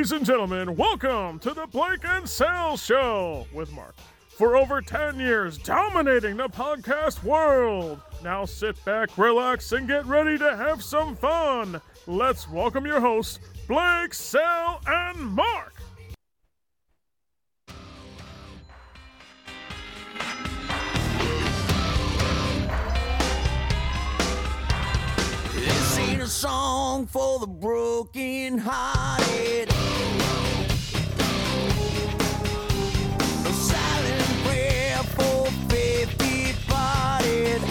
Ladies and gentlemen, welcome to the Blake and Sal Show with Mark. For over 10 years, dominating the podcast world. Now sit back, relax, and get ready to have some fun. Let's welcome your hosts, Blake, Sal, and Mark. This ain't a song for the broken-hearted. A silent prayer for faith departed.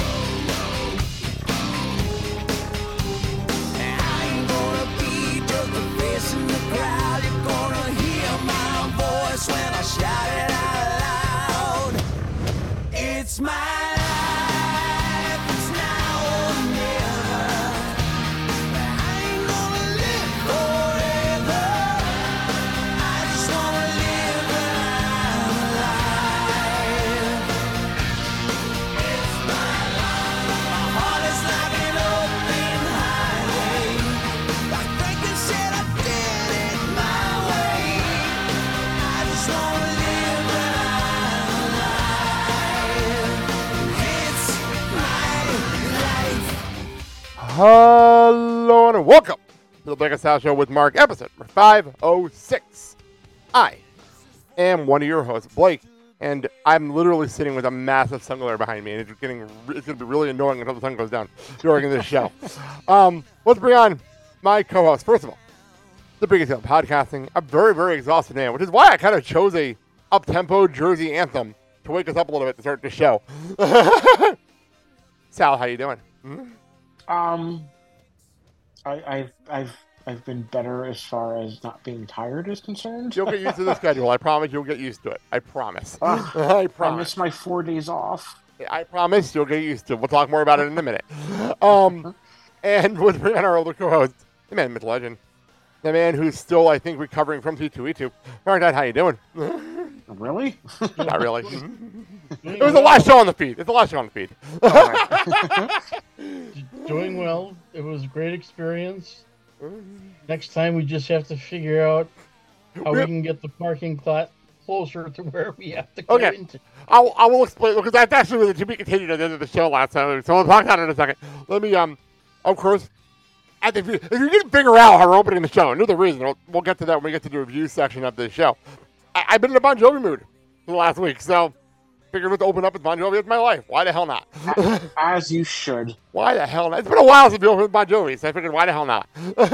I ain't gonna be just a face in the crowd. You're gonna hear my voice when I shout it out loud. It's my life, it's now or never. I ain't gonna live forever. I just wanna live when I'm alive. It's my life. My heart is like an open highway. Like Franklin said, I did it my way. I just wanna live when I'm alive. It's my life. Hello and welcome to the Blake and Sal Show with Mark, episode number 506. I am one of your hosts, Blake, and I'm literally sitting with a massive sun glare behind me, and it's going to be really annoying until the sun goes down during this show. Let's bring on my co-host. First of all, the biggest deal in podcasting, a very, very exhausted man, which is why I kind of chose a up-tempo Jersey anthem to wake us up a little bit to start the show. Sal, how you doing? I've been better as far as not being tired is concerned. You'll get used to the schedule. I promise you'll get used to it. I promise. I I promise. missed my 4 days off. I promise you'll get used to it. We'll talk more about it in a minute. And we'll bring on our older co-host, the man, myth, legend, the man who's still, I think, recovering from T2E2. All right, Dad, how you doing? Really? Not really. It was the last show on the feed. It's the last show on the feed. Doing well. It was a great experience. Next time we just have to figure out how we can get the parking lot closer to where we have to go Okay. into. I will explain, because that's actually really to be continued at the end of the show last time, so we'll talk about it in a second. Let me, of course, if you didn't figure out how we're opening the show, I knew the reason. We'll get to that when we get to the review section of the show. I've been in a Bon Jovi mood for the last week, so figured to open up with Bon Jovi. It's my life. Why the hell not? As you should. Why the hell not? It's been a while since we opened with Bon Jovi, so I figured, why the hell not?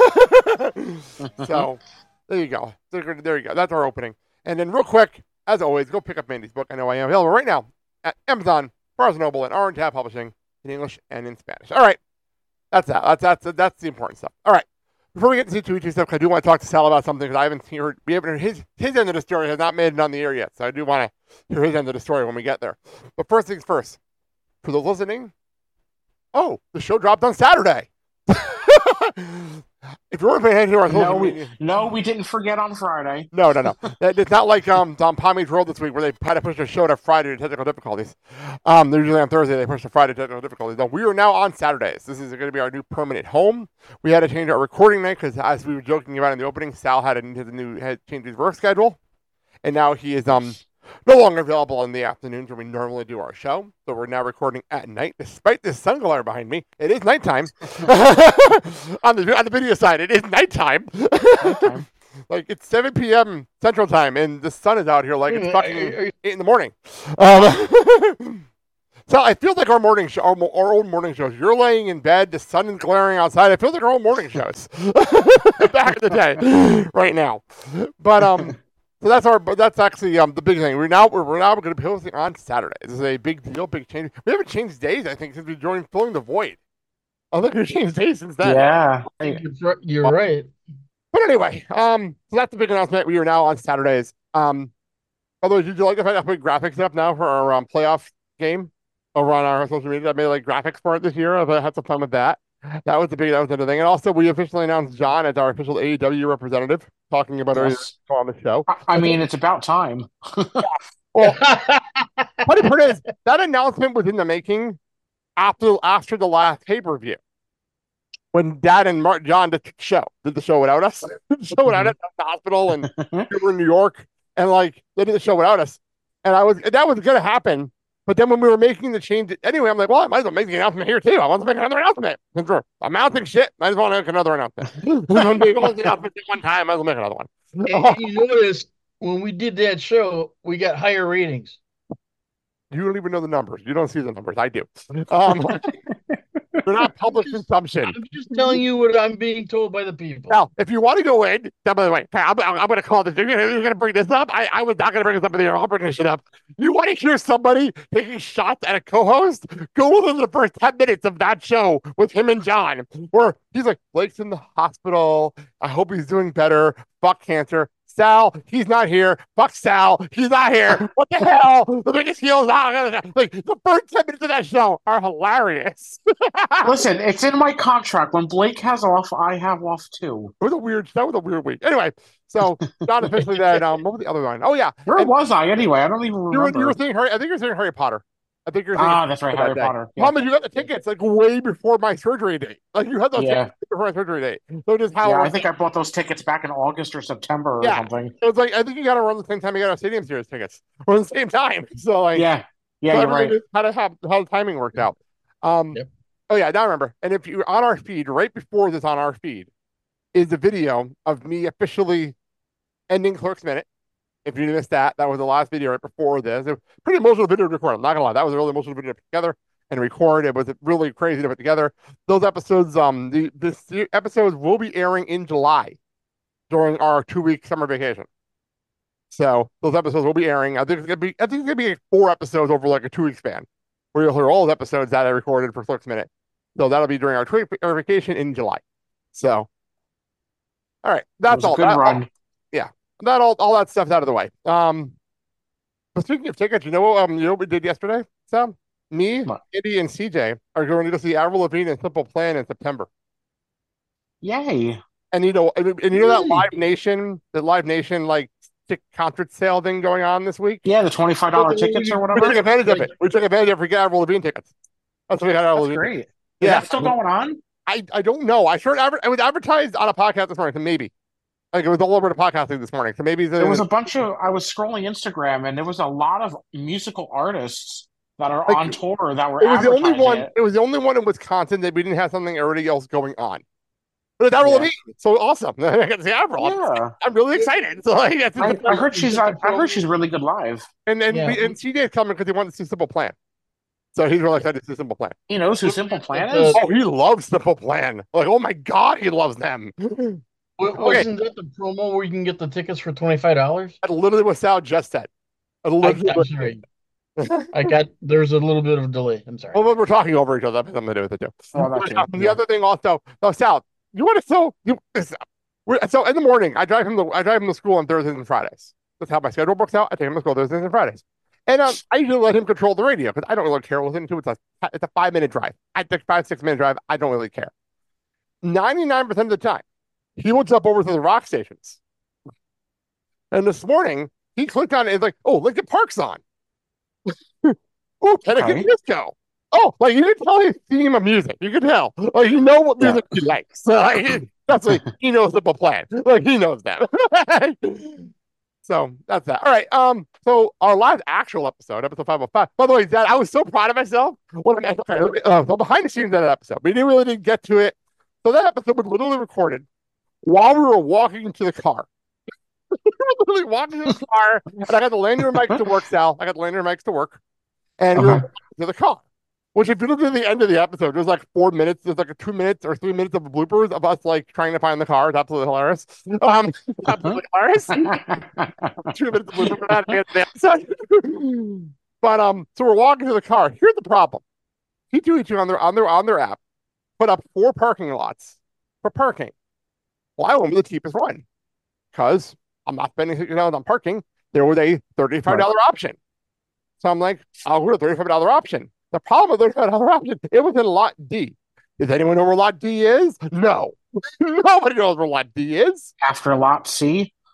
So, there you go. There you go. That's our opening. And then real quick, as always, go pick up Mandy's book. I know I am available right now at Amazon, Barnes & Noble, and Orange Tab Publishing in English and in Spanish. All right. That's that. That's the important stuff. All right. Before we get to C2E2 stuff, I do want to talk to Sal about something because we haven't heard his end of the story has not made it on the air yet. So I do want to hear his end of the story when we get there. But first things first, for those listening, the show dropped on Saturday. If you weren't paying attention to our social media. No, we didn't forget on Friday. No. It's not like on Palm Road this week where they had to push the show to Friday to technical difficulties. They're usually on Thursday. They push to Friday to technical difficulties. No, we are now on Saturdays. This is going to be our new permanent home. We had to change our recording night because, as we were joking about in the opening, Sal had changed his work schedule, and now he is no longer available in the afternoons when we normally do our show. So we're now recording at night, despite this sun glare behind me. It is nighttime. on the video side, it is nighttime. Like, it's 7 p.m. Central Time, and the sun is out here like it's fucking 8 in the morning. So I feel like our morning show, our old morning shows. You're laying in bed, the sun is glaring outside. I feel like our old morning shows back in the day, right now. But so that's actually the big thing. We're now going to be hosting on Saturday. This is a big deal, big change. We haven't changed days, I think, since we joined Filling the Void. I think we've changed days since then. Yeah. You're right. But anyway, so that's the big announcement. We are now on Saturdays. Although, did you like the fact that I put graphics up now for our playoff game over on our social media? I made like graphics for it this year. I had some fun with that. That was another thing. And also, we officially announced John as our official AEW representative, talking about our on the show. I mean, it's about time. Well, funny part is, that announcement was in the making after the last pay-per-view. when Dad and John did the show without us. The show without us at the hospital, and we were in New York, and like they did the show without us, and that was gonna happen. But then when we were making the change, anyway, I'm like, well, I might as well make the announcement here too. I want to make another announcement. Since we're announcing shit, I just want to make another announcement. I'm making one announcement one time, I might as well make another one. And you noticed when we did that show, we got higher ratings. You don't even know the numbers. You don't see the numbers. I do. They're not public consumption. I'm just telling you what I'm being told by the people. Now, if you want to go in, by the way, I'm going to call this. You're going to bring this up. I was not going to bring this up in the air. I'll bring this shit up. You want to hear somebody taking shots at a co-host? Go within the first 10 minutes of that show with him and John, where he's like, Blake's in the hospital. I hope he's doing better. Fuck cancer. Sal, he's not here. Fuck Sal, he's not here. What the hell? The biggest heels out. Like the first 10 minutes of that show are hilarious. Listen, it's in my contract. When Blake has off, I have off too. That was a weird week. Anyway, so not officially that. What was the other one? Oh yeah. Where was I anyway? I don't even remember. You were saying Harry. I think you're saying Harry Potter. I think you're. That's right, Harry Potter. Yeah. Mama, you got the tickets like way before my surgery date. Like you had those tickets before my surgery date. So just how? Yeah, I think I bought those tickets back in August or September or something. It was like I think you got to run the same time you got our Stadium Series tickets, or the same time. So like, yeah, so you're right. How the timing worked out. Oh yeah, now I remember. And if you're on our feed, right before this on our feed, is the video of me officially ending Clerks Minute. If you missed that, that was the last video right before this. It was a pretty emotional video to record. I'm not gonna lie, that was a really emotional video to put together and record. It was really crazy to put together. Those episodes, the episodes will be airing in July during our 2-week summer vacation. So those episodes will be airing. I think it's gonna be 4 episodes over like a 2-week span, where you'll hear all the episodes that I recorded for Clerks Minute. So that'll be during our 2-week vacation in July. So, all right, that's all. Good run. That all that stuff's out of the way. But speaking of tickets, you know what we did yesterday? Sam, me, Andy, and CJ are going to go see Avril Lavigne and Simple Plan in September. Yay! And you know that Live Nation like concert sale thing going on this week. Yeah, the $25 tickets or whatever. We took advantage of it. We took advantage of it for Avril Lavigne tickets. That's what we had. That's great. Is that still going on? I don't know. I sure it was advertised on a podcast this morning, so maybe. Like it was all over the podcasting this morning. So maybe there was a bunch of. I was scrolling Instagram and there was a lot of musical artists that are on tour that were. It was the only one. It was the only one in Wisconsin that we didn't have something already else going on. But it's Avril Lavigne, so awesome! I got to see Avril. Yeah. I'm really excited. So like, I heard she's really good live. And CJ's coming because he wanted to see Simple Plan. So he's really excited to see Simple Plan. He knows who Simple Plan is. Oh, he loves Simple Plan. Like, oh my god, he loves them. Wasn't that the promo where you can get the tickets for $25? That's literally what Sal just said. I'm sorry. There's a little bit of a delay. I'm sorry. Well, we're talking over each other. That has something to do with it too. The other thing also, Sal, you want to so in the morning I drive him to school on Thursdays and Fridays. That's how my schedule works out. I take him to school Thursdays and Fridays. And I usually let him control the radio because I don't really care what listen to. It's a 5-minute drive. I take 5-6-minute drive. I don't really care. 99% of the time, he looks up over to the rock stations. And this morning, he clicked on it and it's like, oh, Linkin Park's on. Oh, Panic! Disco. Oh, like you can tell his theme of music. You can tell. Like you know what music he likes. That's like he knows Simple Plan. Like he knows that. So that's that. All right. So our live actual episode 505. By the way, Dad, I was so proud of myself. So behind the scenes of that episode, we didn't get to it. So that episode was literally recorded while we were walking to the car. We were literally walking to the car, and I got the lanyard mics to work, Sal. I got the lanyard mics to work, and we were walking to the car. Which, if you look at the end of the episode, there's like 4 minutes. There's like 2 minutes or 3 minutes of bloopers of us like trying to find the car. It's absolutely hilarious. Absolutely hilarious. 2 minutes of bloopers at the end of the episode. But so we're walking to the car. Here's the problem: T2E2 on their app put up 4 parking lots for parking. Well, I went with the cheapest one because I'm not spending $60 on parking. There was a $35 option, so I'm like, I'll go to the $35 option. The problem with the $35 option, it was in Lot D. Does anyone know where Lot D is? No. Nobody knows where Lot D is. After Lot C?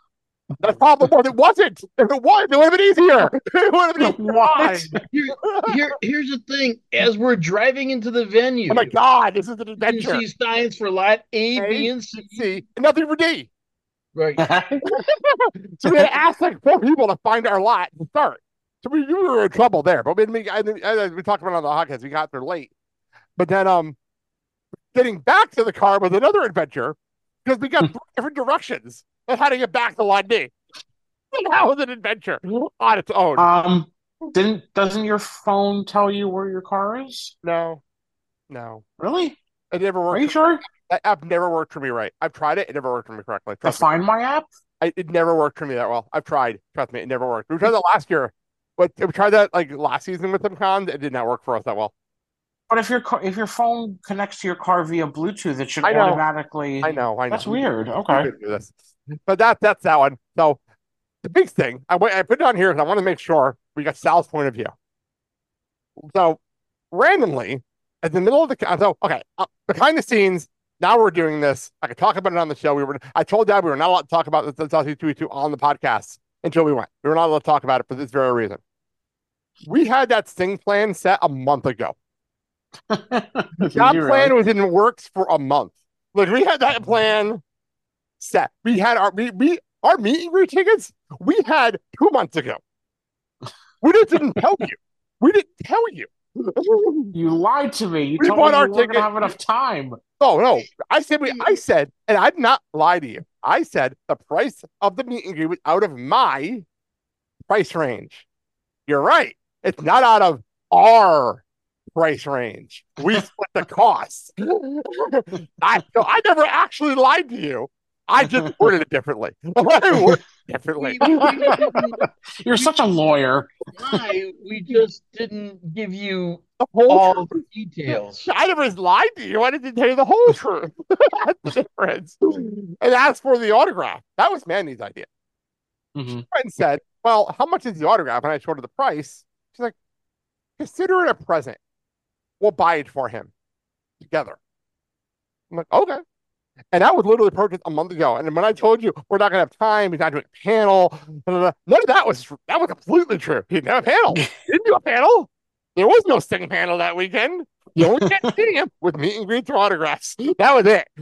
That's probably what it wasn't. If it was, it would have been easier. It would have been What? fine. Here's the thing. As we're driving into the venue, Oh my God, this is an you adventure. see signs for lot A, B, A, and C. C, and nothing for D. Right. So we had to ask like 4 people to find our lot to start. So we were in trouble there. But we talked about it on the podcast. We got there late. But then getting back to the car was another adventure because we got 3 different directions on how to get back to lot D. That was an adventure on its own. Doesn't your phone tell you where your car is? No. Really? It never Are worked. you sure? That app never worked for me right. I've tried it. It never worked for me correctly. The Find My app? It never worked for me that well. I've tried. Trust me, it never worked. We tried that last year, but we tried that like last season with some cons. It did not work for us that well. But if your phone connects to your car via Bluetooth, it should I know. automatically. I know. That's weird. We Okay. could do this. But that's that one. So the big thing, I put it on here because I want to make sure we got Sal's point of view. So randomly, at the middle of behind the scenes, now we're doing this. I could talk about it on the show. I told Dad we were not allowed to talk about the Sausage 222 on the podcast until we went. We were not allowed to talk about it for this very reason. We had that Sting plan set a month ago. That plan was in the works for a month. Like we had that plan set. We had our meet and greet tickets. We had 2 months ago. We just didn't tell you. We didn't tell you. You lied to me. You We told bought me our you weren't ticket. gonna have enough time. Oh no! I said, and I did not lie to you. I said the price of the meet and greet was out of my price range. You're right. It's not out of our price range. We split the costs. I never actually lied to you. I just worded it differently. You're such a lawyer. Why? We just didn't give you The whole all truth. the details. I never lied to you. I didn't tell you the whole truth. That's the difference. And as for the autograph, that was Mandy's idea. Mhm. Friend said, "Well, how much is the autograph?" And I showed her the price. She's like, "Consider it a present. We'll buy it for him together." I'm like, "Okay." And that was literally purchased a month ago. And when I told you we're not gonna have time, he's not doing a panel, none of that was completely true. He didn't have a panel. He didn't do a panel. There was no Sting panel that weekend. You only get to see him with meet and greets or autographs. That was it.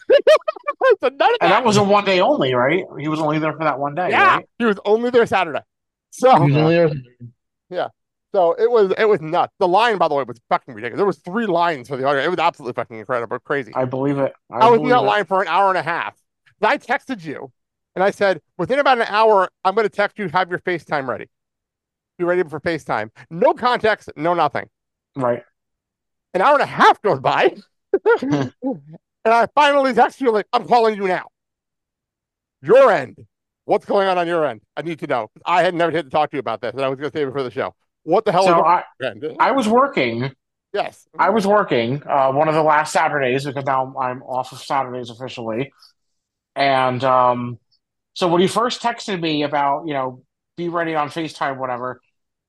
So none of And that was a 1 day only, right? He was only there for that 1 day, yeah, right? he was only there Saturday. So Usually there's So it was nuts. The line, by the way, was fucking ridiculous. There was 3 lines for the autograph. It was absolutely fucking incredible, crazy. I believe it. I was in that line for an hour and a half. And I texted you, and I said, within about an hour, I'm going to text you, have your FaceTime ready. Be ready for FaceTime. No context, no nothing. Right. An hour and a half goes by, and I finally text you, like, I'm calling you now. Your end. What's going on your end? I need to know. I had never had to talk to you about this, and I was going to save it for the show. What the hell is So on your end? I was working. Yes. I was working one of the last Saturdays because now I'm off of Saturdays officially. And so when you first texted me about, be ready on FaceTime, whatever,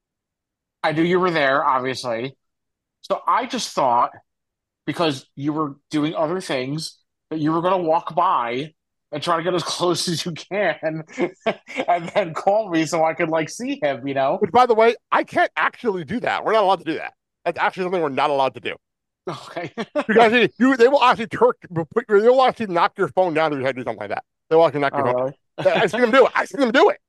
I knew you were there, obviously. So I just thought, because you were doing other things, that you were going to walk by and try to get as close as you can and then call me so I could see him, Which, by the way, I can't actually do that. We're not allowed to do that. That's actually something we're not allowed to do. Okay. Because they will actually they will actually knock your phone down if you try to do something like that. They will actually knock your phone Really? down. I see them do it. I see them do it.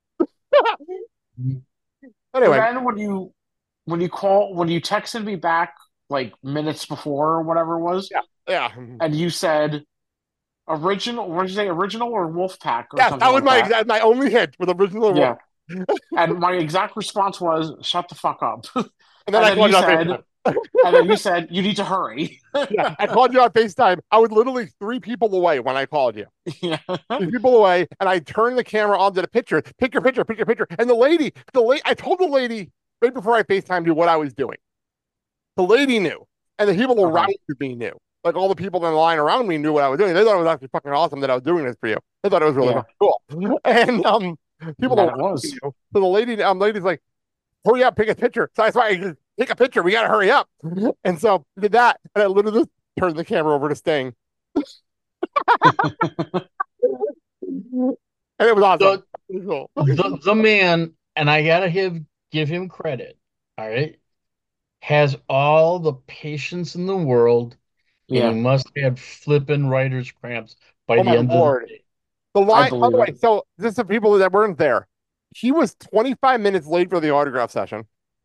Anyway. And then when you texted me back minutes before or whatever it was, Yeah. and you said original, what did you say, original or Wolfpack or Yes, something that was like that? my only hint with original. Yeah. And my exact response was, "Shut the fuck up." And then I called you on FaceTime. And then you said, "You need to hurry." Yeah, I called you on FaceTime. I was literally 3 people away when I called you. Yeah. 3 people away, and I turned the camera on to the picture. Pick your picture. And the lady, I told the lady right before I FaceTimed you what I was doing. The lady knew, and the people around me knew. Like all the people in the line around me knew what I was doing. They thought it was actually fucking awesome that I was doing this for you. They thought it was really fucking cool. And people And around it was. me knew. So the lady's like, "Hurry up, pick a picture." So that's why I take a picture. We got to hurry up. And so I did that, and I literally just turned the camera over to Sting. And it was awesome. Cool. The man, and I gotta give him credit, all right, has all the patience in the world, and he Yeah, must have flippin' writer's cramps by Oh the my end of the lord. day. The I line, by believe the it. way, so this is the people that weren't there. He was 25 minutes late for the autograph session.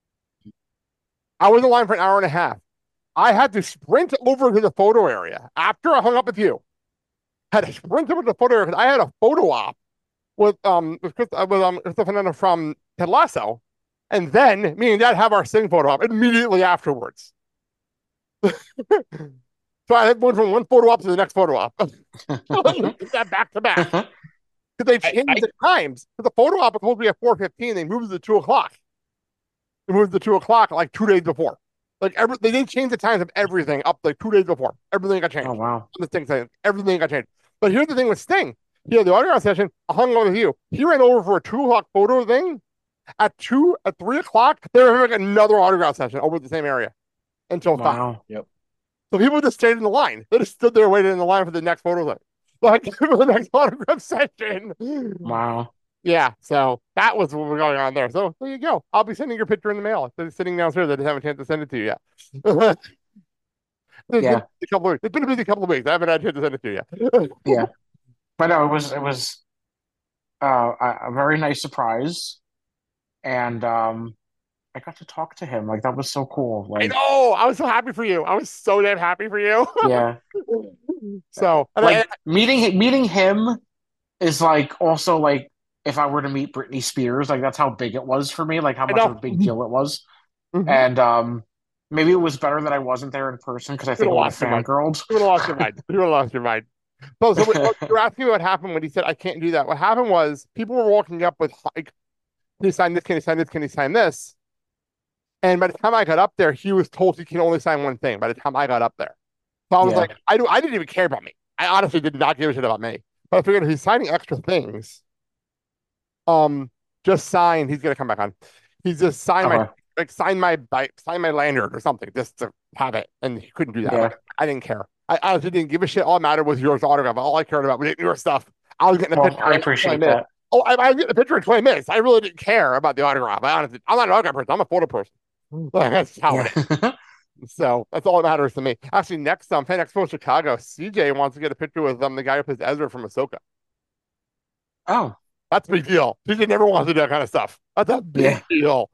I was in line for an hour and a half. I had to sprint over to the photo area after I hung up with you. Had to sprint over to the photo area because I had a photo op with Krista Fernanda from Ted Lasso, and then me and Dad have our sing photo op immediately afterwards. So I went from one photo op to the next photo op. That back to back. Because they changed I the times. Because the photo op was supposed to be at 4:15. They moved it to 2 o'clock. They moved it to 2 o'clock like 2 days before. They didn't change the times of everything up like 2 days before. Everything got changed. Oh wow. The Sting thing, everything got changed. But here's the thing with Sting. He had the autograph session. I hung over with you. He ran over for a 2 o'clock photo thing. At 3 o'clock, they were having another autograph session over the same area until 5. Wow. Yep. So people just stayed in the line. They just stood there waiting in the line for the next photo thing. Like for the next autograph session. Wow. Yeah, so that was what was going on there. So there you go. I'll be sending your picture in the mail. It's sitting downstairs. I didn't have a chance to send it to you yet. Yeah. It's been a busy couple of weeks. I haven't had a chance to send it to you yet. Yeah. But no, it was a very nice surprise, and I got to talk to him. Like that was so cool. I Like know. I was so happy for you. I was so damn happy for you. yeah, So, like meeting him is like also like if I were to meet Britney Spears, like that's how big it was for me. Like how I much of know. a big deal it was. Mhm. And maybe it was better that I wasn't there in person because I You would think have I would lost have your mind. fangirled. You would have lost your mind. You would have lost your mind. So you're asking me what happened when he said I can't do that. What happened was people were walking up with like, can you sign this? Can you sign this? Can you sign this? And by the time I got up there, he was told he can only sign one thing. By the time I got up there, so I was Yeah. like, I didn't even care about me. I honestly did not give a shit about me. But I figured if he's signing extra things, just sign. He's gonna come back on. He's just signed my Okay. like sign my lanyard or something just to have it, and he couldn't do that. Yeah. Like, I didn't care. I honestly didn't give a shit. All that mattered was yours autograph. All I cared about was your stuff. I was getting a Well, picture. I in 20 appreciate minutes. that. Oh, I was getting a picture in 20 minutes. I really didn't care about the autograph. I'm not an autograph person. I'm a photo person. Like, that's how it is. Yeah. So that's all that matters to me. Actually, next Fan Expo Chicago, CJ wants to get a picture with the guy who plays Ezra from Ahsoka. Oh. That's a big deal. CJ never wants to do that kind of stuff. That's a big deal.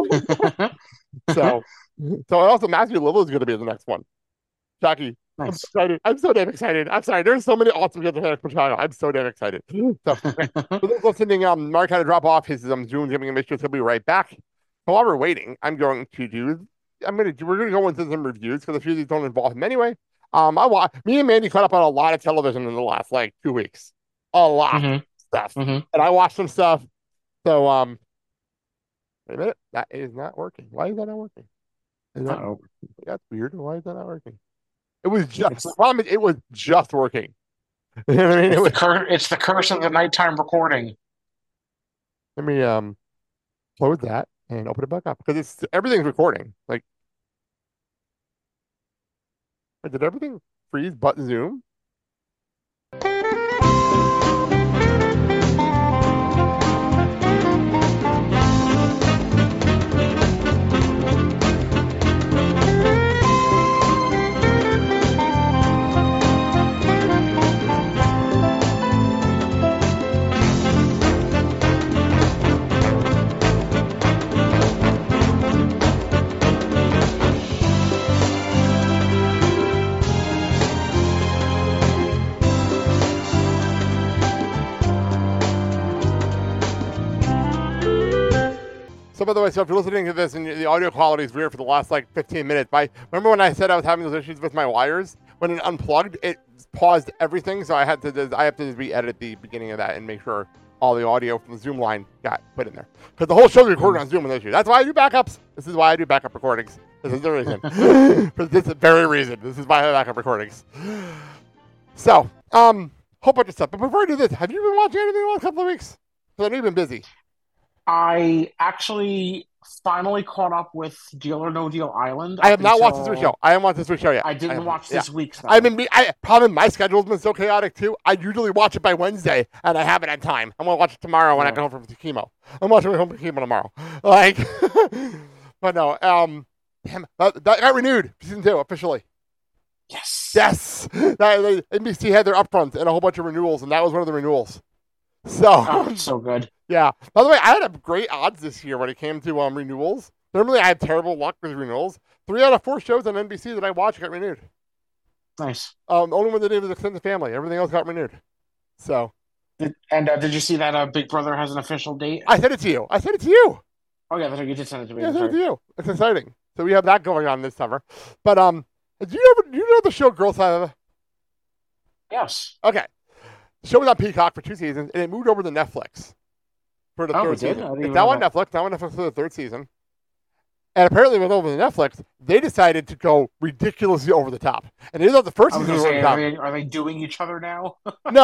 So also Matthew Lillard is going to be in the next one. Jackie, I'm Nice. excited. I'm so damn excited. I'm sorry. There's so many awesome guys at Chicago. I'm so damn excited. So, okay. For those listening, Mark had to drop off his Zoom giving a mission. He'll be right back. So while we're waiting, we're going to go into some reviews because a few of these don't involve him anyway. Me and Mandy caught up on a lot of television in the last like 2 weeks. A lot of stuff. Mhm. And I watched some stuff. So wait a minute. That is not working. Why is that not working? Uh-oh. That's weird. Why is that not working? It was just It's- the problem is it was just working. You know what I mean? It's the curse of the nighttime recording. Let me close that and open it back up because everything's recording. Like, did everything freeze but Zoom? So by the way, if you're listening to this and the audio quality is weird for the last like 15 minutes, remember when I said I was having those issues with my wires? When it unplugged, it paused everything, so I have to re-edit the beginning of that and make sure all the audio from the Zoom line got put in there. Because the whole show's recorded on Zoom with issue. That's why I do backups. This is why I do backup recordings. This is the reason. For this very reason. This is why I have backup recordings. So, whole bunch of stuff. But before I do this, have you been watching anything in the last couple of weeks? Because I know you've been busy. I actually finally caught up with Deal or No Deal Island. I have not watched until- this week show. I haven't watched this week show yet. I didn't watch this week's. Though. I mean, problem my schedule's been so chaotic too. I usually watch it by Wednesday, and I haven't had time. I'm gonna watch it tomorrow when I get home from chemo. I'm watching it home from chemo tomorrow. Like, but no, damn, that got renewed season 2 officially. Yes. Yes, NBC had their upfront and a whole bunch of renewals, and that was one of the renewals. So, Oh, it's so good. yeah. By the way, I had a great odds this year when it came to renewals. Normally, I have terrible luck with renewals. 3 out of 4 shows on NBC that I watched got renewed. Nice. Only one that did was Extended Family. Everything else got renewed. So, Did you see that Big Brother has an official date? I sent it to you. I sent it to you. Oh yeah, that's right. You did send it to me. Yeah, I That's sent it right. to you. It's exciting. So we have that going on this summer. But do you know the show Girls Five? Yes. Okay. The show was on Peacock for 2 seasons, and it moved over to Netflix for the Oh, third it did? season. I didn't It's even now know on that. Netflix. Now on Netflix for the 3rd season. And apparently, with over the Netflix, they decided to go ridiculously over the top. And they thought the first I was season gonna was over say, the top. are they doing each other now?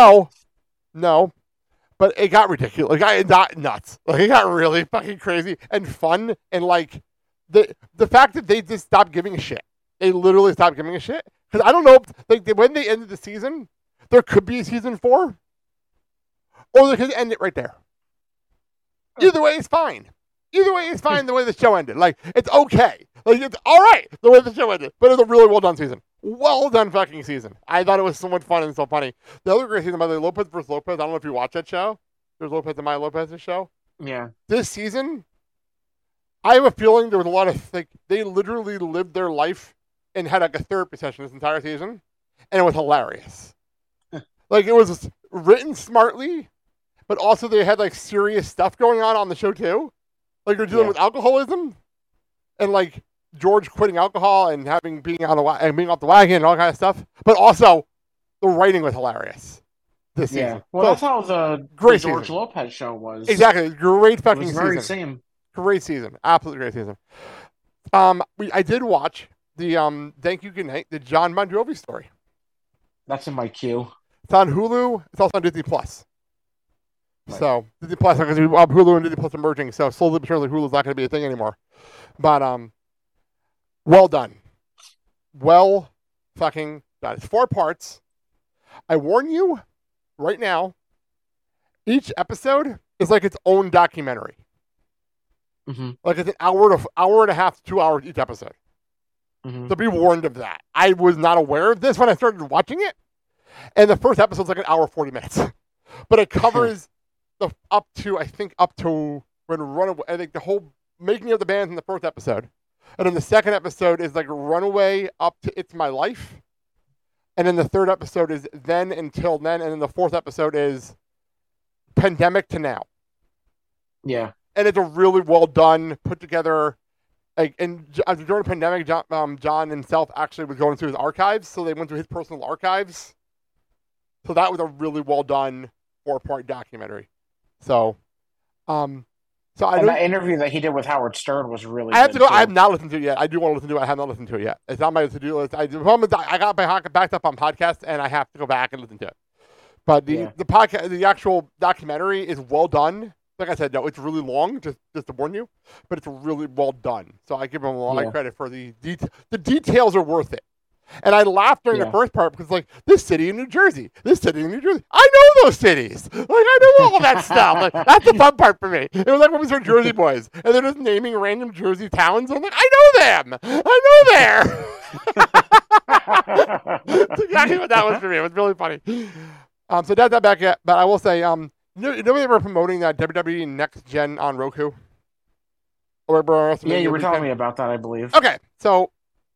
No, but it got ridiculous. It got nuts. Like, it got really fucking crazy and fun. And like the fact that they just stopped giving a shit. They literally stopped giving a shit. Because I don't know, when they ended the season, there could be a season 4, or they could end it right there. Either way is fine. Either way is fine the way the show ended. Like, it's okay. Like, it's all right the way the show ended. But it's a really well done season. Well done fucking season. I thought it was so much fun and so funny. The other great season, by the way, Lopez vs. Lopez. I don't know if you watch that show. There's Lopez and Maya Lopez's show. Yeah. This season, I have a feeling there was a lot of, like, they literally lived their life and had like a therapy session this entire season. And it was hilarious. Like, it was written smartly, but also they had like serious stuff going on the show too. Like, they're dealing with alcoholism and like George quitting alcohol and being off the wagon and all kind of stuff. But also, the writing was hilarious this Yeah. season. Well, So, that's how the great George season. Lopez show was. exactly. Great It fucking was very season. same. Great season. Absolutely great season. I did watch the Thank You Good Night, the John Bon Jovi story. That's in my queue. It's on Hulu. It's also on Disney Plus. Right. So Disney Plus, because Hulu and Disney Plus are merging, so slowly but surely Hulu's not going to be a thing anymore. But well done. Well fucking done. It's 4 parts. I warn you right now, each episode is like its own documentary. Mm-hmm. Like, it's an hour and a half, 2 hours each episode. Mm-hmm. So be warned of that. I was not aware of this when I started watching it. And the first episode's like an hour 40 minutes. But it covers up to when Runaway, I think the whole making of the band in the first episode. And then the second episode is like Runaway up to It's My Life. And then the third episode is Then Until Then. And then the fourth episode is Pandemic to Now. Yeah. And it's a really well done, put together. Like, and during the pandemic, John himself actually was going through his archives, so they went through his personal archives. So that was a really well done 4-part documentary. So I And that interview that he did with Howard Stern was really have to good, go. I have too. not listened to it yet. I do want to listen to it. I have not listened to it yet. It's on my to-do list. I got my backed up on podcast, and I have to go back and listen to it. But the podcast, the actual documentary is well done. Like I said, no, it's really long, just to warn you, but it's really well done. So I give them a lot of credit for the details are worth it. And I laughed during the first part because, like, this city in New Jersey. I know those cities. Like, I know all that stuff. Like, that's the fun part for me. It was like when we saw Jersey Boys, and they're just naming random Jersey towns. I'm like, I know them. I know there. That's exactly what that was for me. It was really funny. So that's not back yet, but I will say, you know they were promoting that WWE Next Gen on Roku? Yeah, you were telling me about that, I believe. Okay, so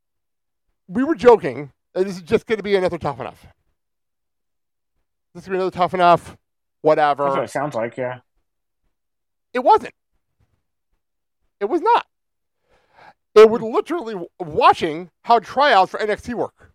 we were joking that this is just going to be another Tough Enough. This is going to be another Tough Enough, whatever. That's what it sounds like, yeah. It wasn't. It was not. It was literally watching how tryouts for NXT work.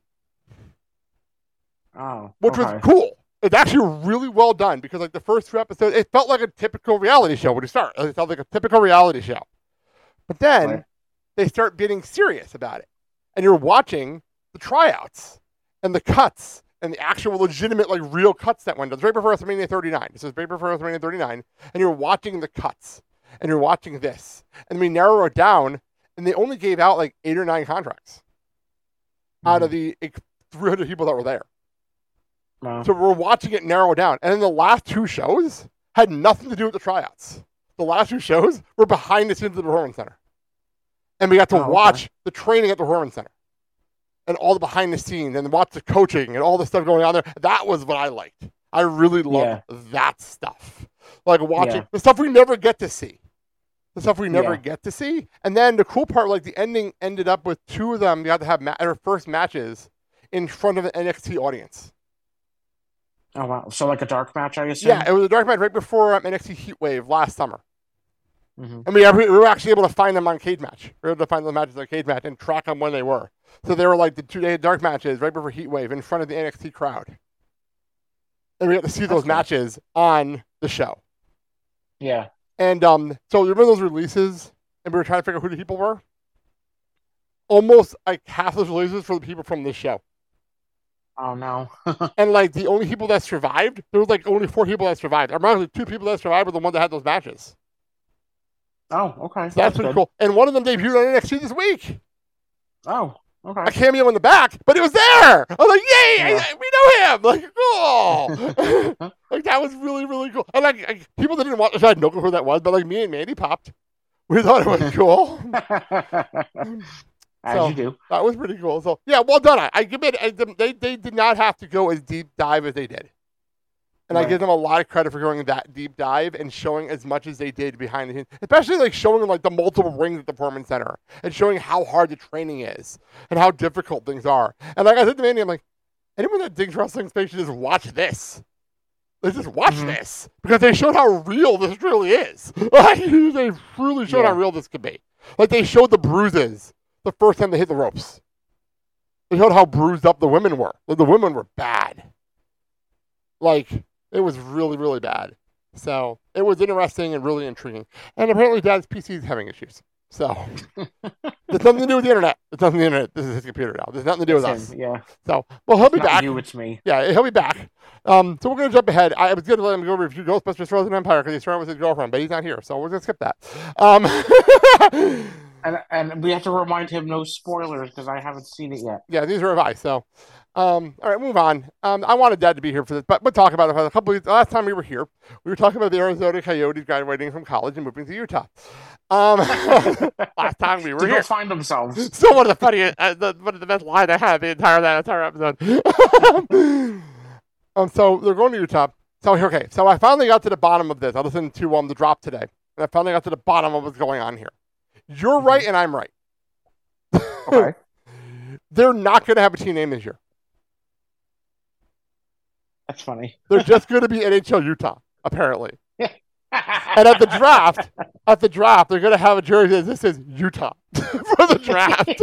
Oh, which was cool. It's actually really well done because, like, the first 2 episodes, it felt like a typical reality show when you start. It felt like a typical reality show. But then they start getting serious about it. And you're watching the tryouts and the cuts and the actual legitimate, like, real cuts that went on. It's right before WrestleMania 39. This is right before WrestleMania 39. And you're watching the cuts. And you're watching this. And we narrow it down, and they only gave out like 8 or 9 contracts out of the 300 people that were there. Wow. So we're watching it narrow down. And then the last 2 shows had nothing to do with the tryouts. The last 2 shows were behind the scenes of the Performance Center. And we got to watch the training at the Performance Center and all the behind the scenes and watch the coaching and all the stuff going on there. That was what I liked. I really loved that stuff. Like watching the stuff we never get to see. The stuff we never get to see. And then the cool part, like the ending ended up with 2 of them. You got to have their first matches in front of an NXT audience. Oh, wow. So like a dark match, I assume? Yeah, it was a dark match right before NXT Heatwave last summer. And we were actually able to find them on Cage Match. We were able to find the matches on Cage Match and track them when they were. So they were like the 2-day dark matches right before Heatwave in front of the NXT crowd. And we got to see those matches on the show. Yeah. And so remember those releases, and we were trying to figure out who the people were? Almost like half those releases were the people from this show. Oh, no. And like the only people that survived, there was like only 4 people that survived. Ironically, 2 people that survived were the ones that had those matches. Oh, okay. So that's pretty cool. And one of them debuted on NXT this week. Oh, okay. A cameo in the back, but it was there. I was like, yay, we know him. Like, cool. Like, that was really, really cool. And like people that didn't watch the show had no clue who that was, but like me and Mandy popped. We thought it was cool. As you do. That was pretty cool. So, yeah, well done. I give it, they did not have to go as deep dive as they did. And I give them a lot of credit for going that deep dive and showing as much as they did behind the scenes, especially like showing like the multiple rings at the Performance Center and showing how hard the training is and how difficult things are. And like I said to Mandy, I'm like, anyone that digs wrestling space should just watch this. Let's just watch this because they showed how real this really is. Like, they really showed how real this could be. Like they showed the bruises the first time they hit the ropes. They showed how bruised up the women were. Like, the women were bad. Like, it was really, really bad. So it was interesting and really intriguing. And apparently Dad's PC is having issues. So there's nothing to do with the internet. It's nothing to do with the internet. This is his computer now. There's nothing to do with us. Yeah. So, well, he'll be back. You, it's me. Yeah, he'll be back. So we're going to jump ahead. I was going to let him go review Ghostbusters Frozen Empire because he started with his girlfriend, but he's not here. So we're going to skip that. And we have to remind him no spoilers because I haven't seen it yet. Yeah, these are revised. So, all right, move on. I wanted Dad to be here for this, but we'll talk about it. A couple weeks, last time we were here, we were talking about the Arizona Coyotes graduating from college and moving to Utah. Last time we were to here, go find themselves. still one of the funniest, one of the best lines I had the entire episode. So they're going to Utah. So okay, so I finally got to the bottom of this. I listened to the drop today, and I finally got to the bottom of what's going on here. You're right, and I'm right. Okay. They're not going to have a team name this year. That's funny. They're just going to be NHL Utah, apparently. And at the draft, they're going to have a jersey that says Utah for the draft.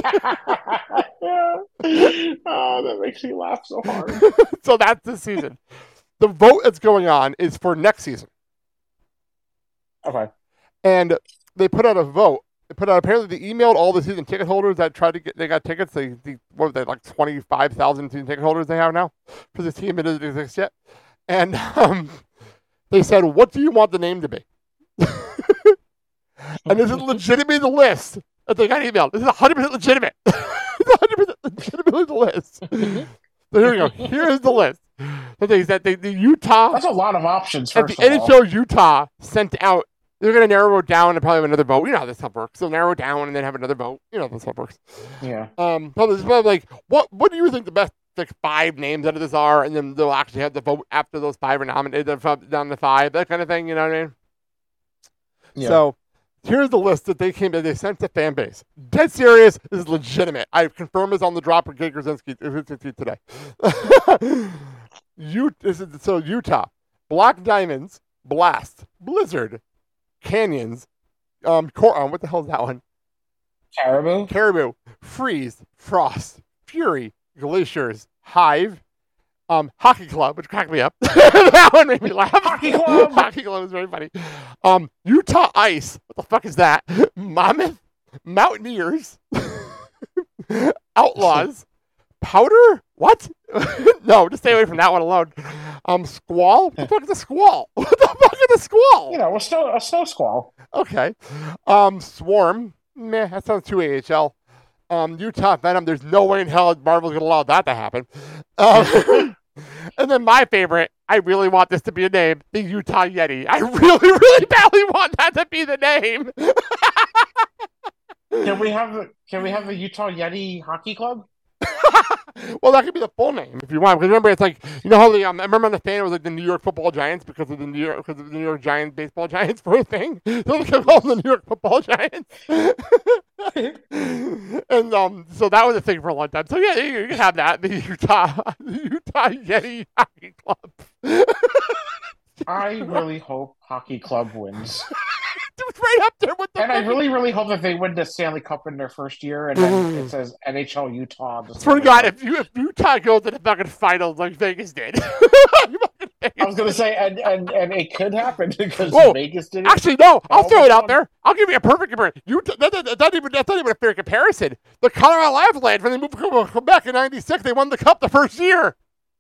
Oh, that makes me laugh so hard. So that's the season. The vote that's going on is for next season. Okay. And they put out a vote. Apparently they emailed all the season ticket holders that tried to get, they got tickets. What were they, like 25,000 season ticket holders they have now for this team. It doesn't exist yet. And they said, what do you want the name to be? And this is legitimately the list that they got emailed. This is 100% legitimate. It's 100% legitimately the list. So here we go. Here is the list. So they said the Utah. That's a lot of options, At first the of all. NHL Utah sent out, they're going to narrow it down and probably have another vote. You know how this stuff works. They'll narrow it down and then have another vote. You know how this stuff works. Yeah. Probably like, what do you think the best like 5 names out of this are? And then they'll actually have the vote after those 5 are nominated down to 5, that kind of thing. You know what I mean? Yeah. So here's the list that they sent to fan base. Dead serious. This is legitimate. I've confirmed this on the drop with Gay Krasinski today. Utah, Black Diamonds, Blast, Blizzard, Canyons, what the hell is that one? Caribou? Freeze, Frost, Fury, Glaciers, Hive, Hockey Club, which cracked me up. That one made me laugh. Hockey Club! Hockey Club is very funny. Utah Ice, what the fuck is that? Mammoth, Mountaineers, Outlaws, Powder? What? No, just stay away from that one alone. Squall? What the fuck is a squall? What the fuck is a squall? You know, a snow squall. Okay. Swarm? Meh, that sounds too AHL. Utah Venom, there's no way in hell Marvel's going to allow that to happen. And then my favorite, I really want this to be a name, the Utah Yeti. I really, really badly want that to be the name. Can we have a Utah Yeti hockey club? Well, that could be the full name if you want. Because remember, it's like, you know how I remember on the fan it was like the New York Football Giants because of the New York Giants baseball Giants for a thing. So they could call them the New York Football Giants. And so that was a thing for a long time. So yeah, you can have that, the Utah Yeti Hockey Club. I really hope hockey club wins. It's right up there with the. And I really, really hope that they win the Stanley Cup in their first year, and then it says NHL Utah. Swear to God, if Utah goes to the fucking finals like Vegas did. I was gonna say, and it could happen because Vegas did it. Actually, no, I'll throw it out there. I'll give you a perfect comparison. That's not even a fair comparison. The Colorado Avalanche, when they moved to Quebec in '96, they won the Cup the first year.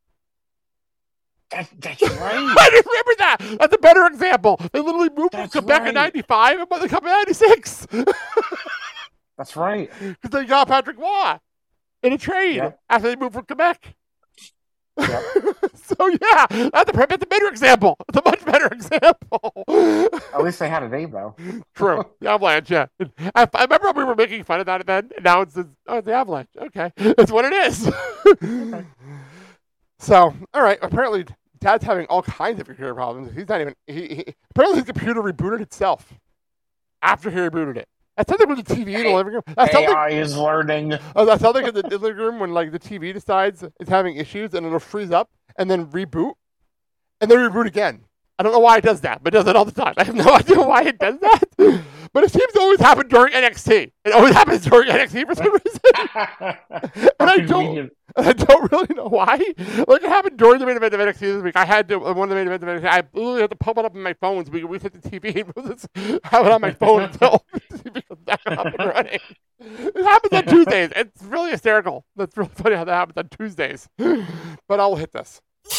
That's right. I didn't remember that. That's a better example. They literally moved from Quebec in '95 and won the Cup in '96. That's right. Because they got Patrick Waugh in a trade after they moved from Quebec. Yep. So yeah, that's a better example. It's a much better example. At least they had a name though. True, the Avalanche. Yeah, I remember we were making fun of that then. And now it's the Avalanche. Okay, that's what it is. Okay. So all right, apparently Dad's having all kinds of computer problems. He's not even. Apparently his computer rebooted itself after he rebooted it. That's something with the TV in the living room. AI is learning. That's something in the living room when like the TV decides it's having issues and it'll freeze up and then reboot and then reboot again. I don't know why it does that, but it does it all the time. I have no idea why it does that. But it seems to always happen during NXT. It always happens during NXT for some reason. And I don't really know why. Like it happened during the main event of NXT this week. I had to one of the main events of NXT. I literally had to pump it up on my phone so we could reset the TV and have it on my phone until the TV comes back up and running. It happens on Tuesdays. It's really hysterical. That's really funny how that happens on Tuesdays. But I'll hit this.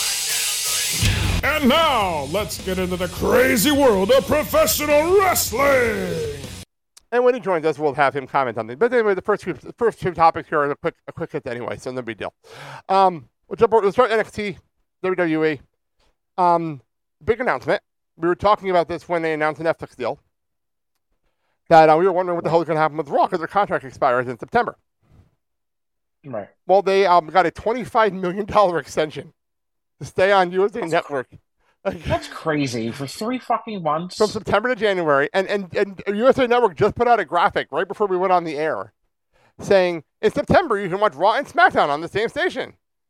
And now, let's get into the crazy world of professional wrestling. And when he joins us, we'll have him comment on things. But anyway, the first two topics here are a quick hit anyway, so no big deal. We'll start NXT, WWE. Big announcement. We were talking about this when they announced the Netflix deal. That we were wondering what the hell is going to happen with Raw because their contract expires in September. Right. Well, they got a $25 million extension to stay on USA Network. That's crazy. For 3 fucking months? From September to January. And USA Network just put out a graphic right before we went on the air saying, in September, you can watch Raw and SmackDown on the same station.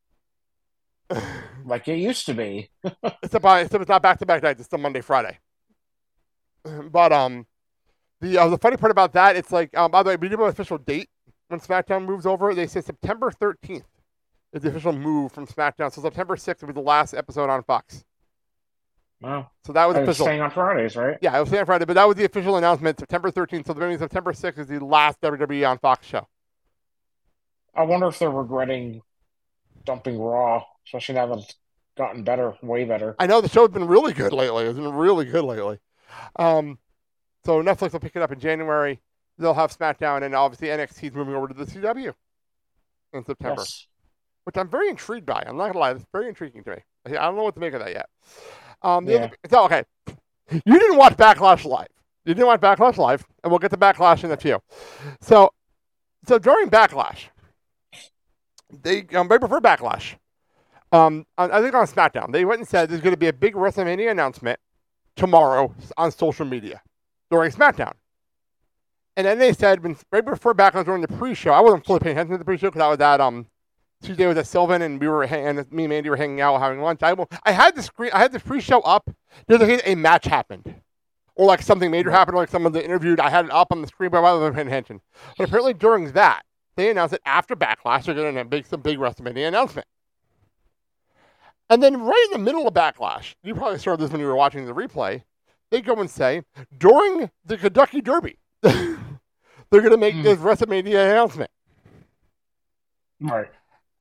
Like it used to be. It's not back-to-back nights. It's still Monday, Friday. But the funny part about that, it's like, by the way, we didn't have an official date when SmackDown moves over. They say September 13th. Is the official move from SmackDown. So September 6th will be the last episode on Fox. Wow. So that was official. It's staying on Fridays, right? Yeah, it was staying on Friday, but that was the official announcement, September 13th. So that means September 6th is the last WWE on Fox show. I wonder if they're regretting dumping Raw, especially now that it's gotten better, way better. I know the show's been really good lately. It's been really good lately. So Netflix will pick it up in January. They'll have SmackDown, and obviously NXT is moving over to the CW in September. Yes. Which I'm very intrigued by. I'm not going to lie. It's very intriguing to me. I don't know what to make of that yet. Okay. You didn't watch Backlash Live. You didn't watch Backlash Live, and we'll get to Backlash in a few. So during Backlash, they right before Backlash, I think on SmackDown, they went and said there's going to be a big WrestleMania announcement tomorrow on social media during SmackDown. And then they said, right before Backlash during the pre-show, I wasn't fully paying attention to the pre-show because I was at Tuesday was at Sylvan, and me and Mandy were hanging out having lunch. I had the pre-show up. There's a match happened, or like something major happened, or like someone that interviewed. I had it up on the screen, but I wasn't paying attention. But apparently during that, they announced that after Backlash, they're going to make some big WrestleMania announcement. And then right in the middle of Backlash, you probably saw this when you were watching the replay. They go and say during the Kentucky Derby, they're going to make this WrestleMania announcement. Right.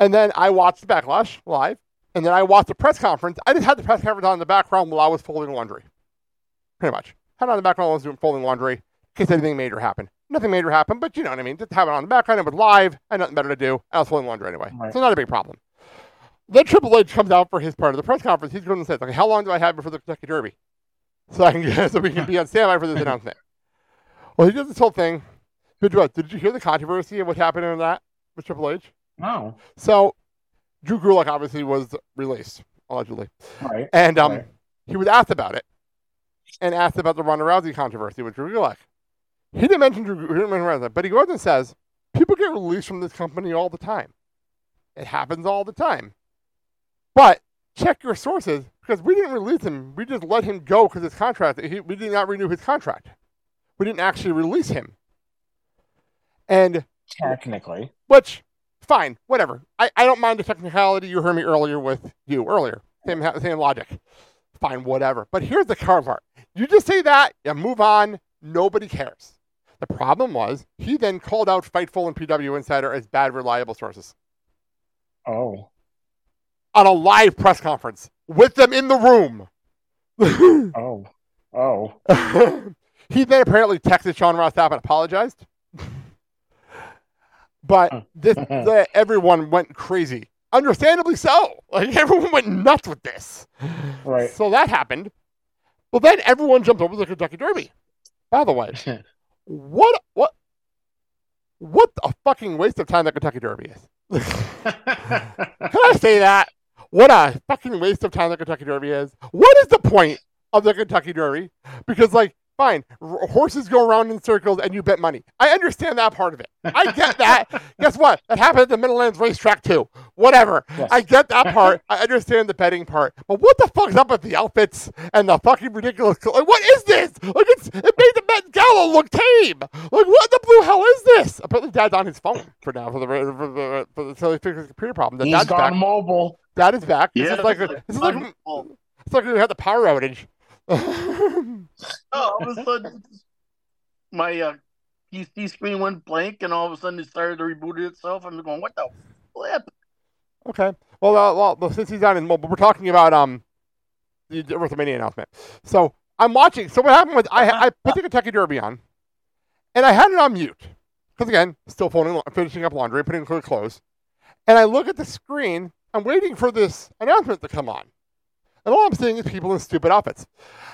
And then I watched the Backlash live, and then I watched the press conference. I just had the press conference on in the background while I was folding laundry. Pretty much. Had it on the background while I was doing folding laundry in case anything major happened. Nothing major happened, but you know what I mean. Just have it on the background. It was live. I had nothing better to do. I was folding laundry anyway. Right. So not a big problem. Then Triple H comes out for his part of the press conference. He's going to say, okay, how long do I have before the Kentucky Derby? So we can be on standby for this announcement. Well, he does this whole thing. Did you hear the controversy of what happened in that with Triple H? No. So Drew Gulak obviously was released, allegedly. Right. And Right. he was asked about it and asked about the Ronda Rousey controversy with Drew Gulak. He didn't mention Rousey, but he goes and says, people get released from this company all the time. It happens all the time. But check your sources, because we didn't release him. We just let him go because his contract, we did not renew his contract. We didn't actually release him. And Technically. which, fine, whatever. I don't mind the technicality. You heard me earlier with you earlier. Same logic. Fine, whatever. But here's the hard part. You just say that, you move on, nobody cares. The problem was, he then called out Fightful and PW Insider as bad, reliable sources Oh. on a live press conference with them in the room. Oh. Oh. He then apparently texted Sean Ross Sapp and apologized. But everyone went crazy. Understandably so. Like, everyone went nuts with this. Right. So that happened. Well, then everyone jumped over the Kentucky Derby. By the way, what a fucking waste of time that Kentucky Derby is. Can I say that? What a fucking waste of time the Kentucky Derby is. What is the point of the Kentucky Derby? Because, like, fine, horses go around in circles and you bet money. I understand that part of it. I get that. Guess what? That happened at the Middlelands racetrack too. Whatever. Yes. I get that part. I understand the betting part. But what the fuck's up with the outfits and the fucking ridiculous? Like, what is this? Like, it made the Met Gala look tame. Like, what the blue hell is this? Apparently, Dad's on his phone for now so he fixes the computer problem. He's Dad's gone back. mobile. Dad is back. Yeah, This is like it's like we had the power outage. all of a sudden, my PC screen went blank, and all of a sudden it started to reboot itself. I'm going, what the flip? Okay. Well, since he's on in mobile, we're talking about the WrestleMania announcement. So I'm watching. So what happened was I put the Kentucky Derby on, and I had it on mute because again, still finishing up laundry, putting clean clothes, and I look at the screen. I'm waiting for this announcement to come on, and all I'm seeing is people in stupid outfits.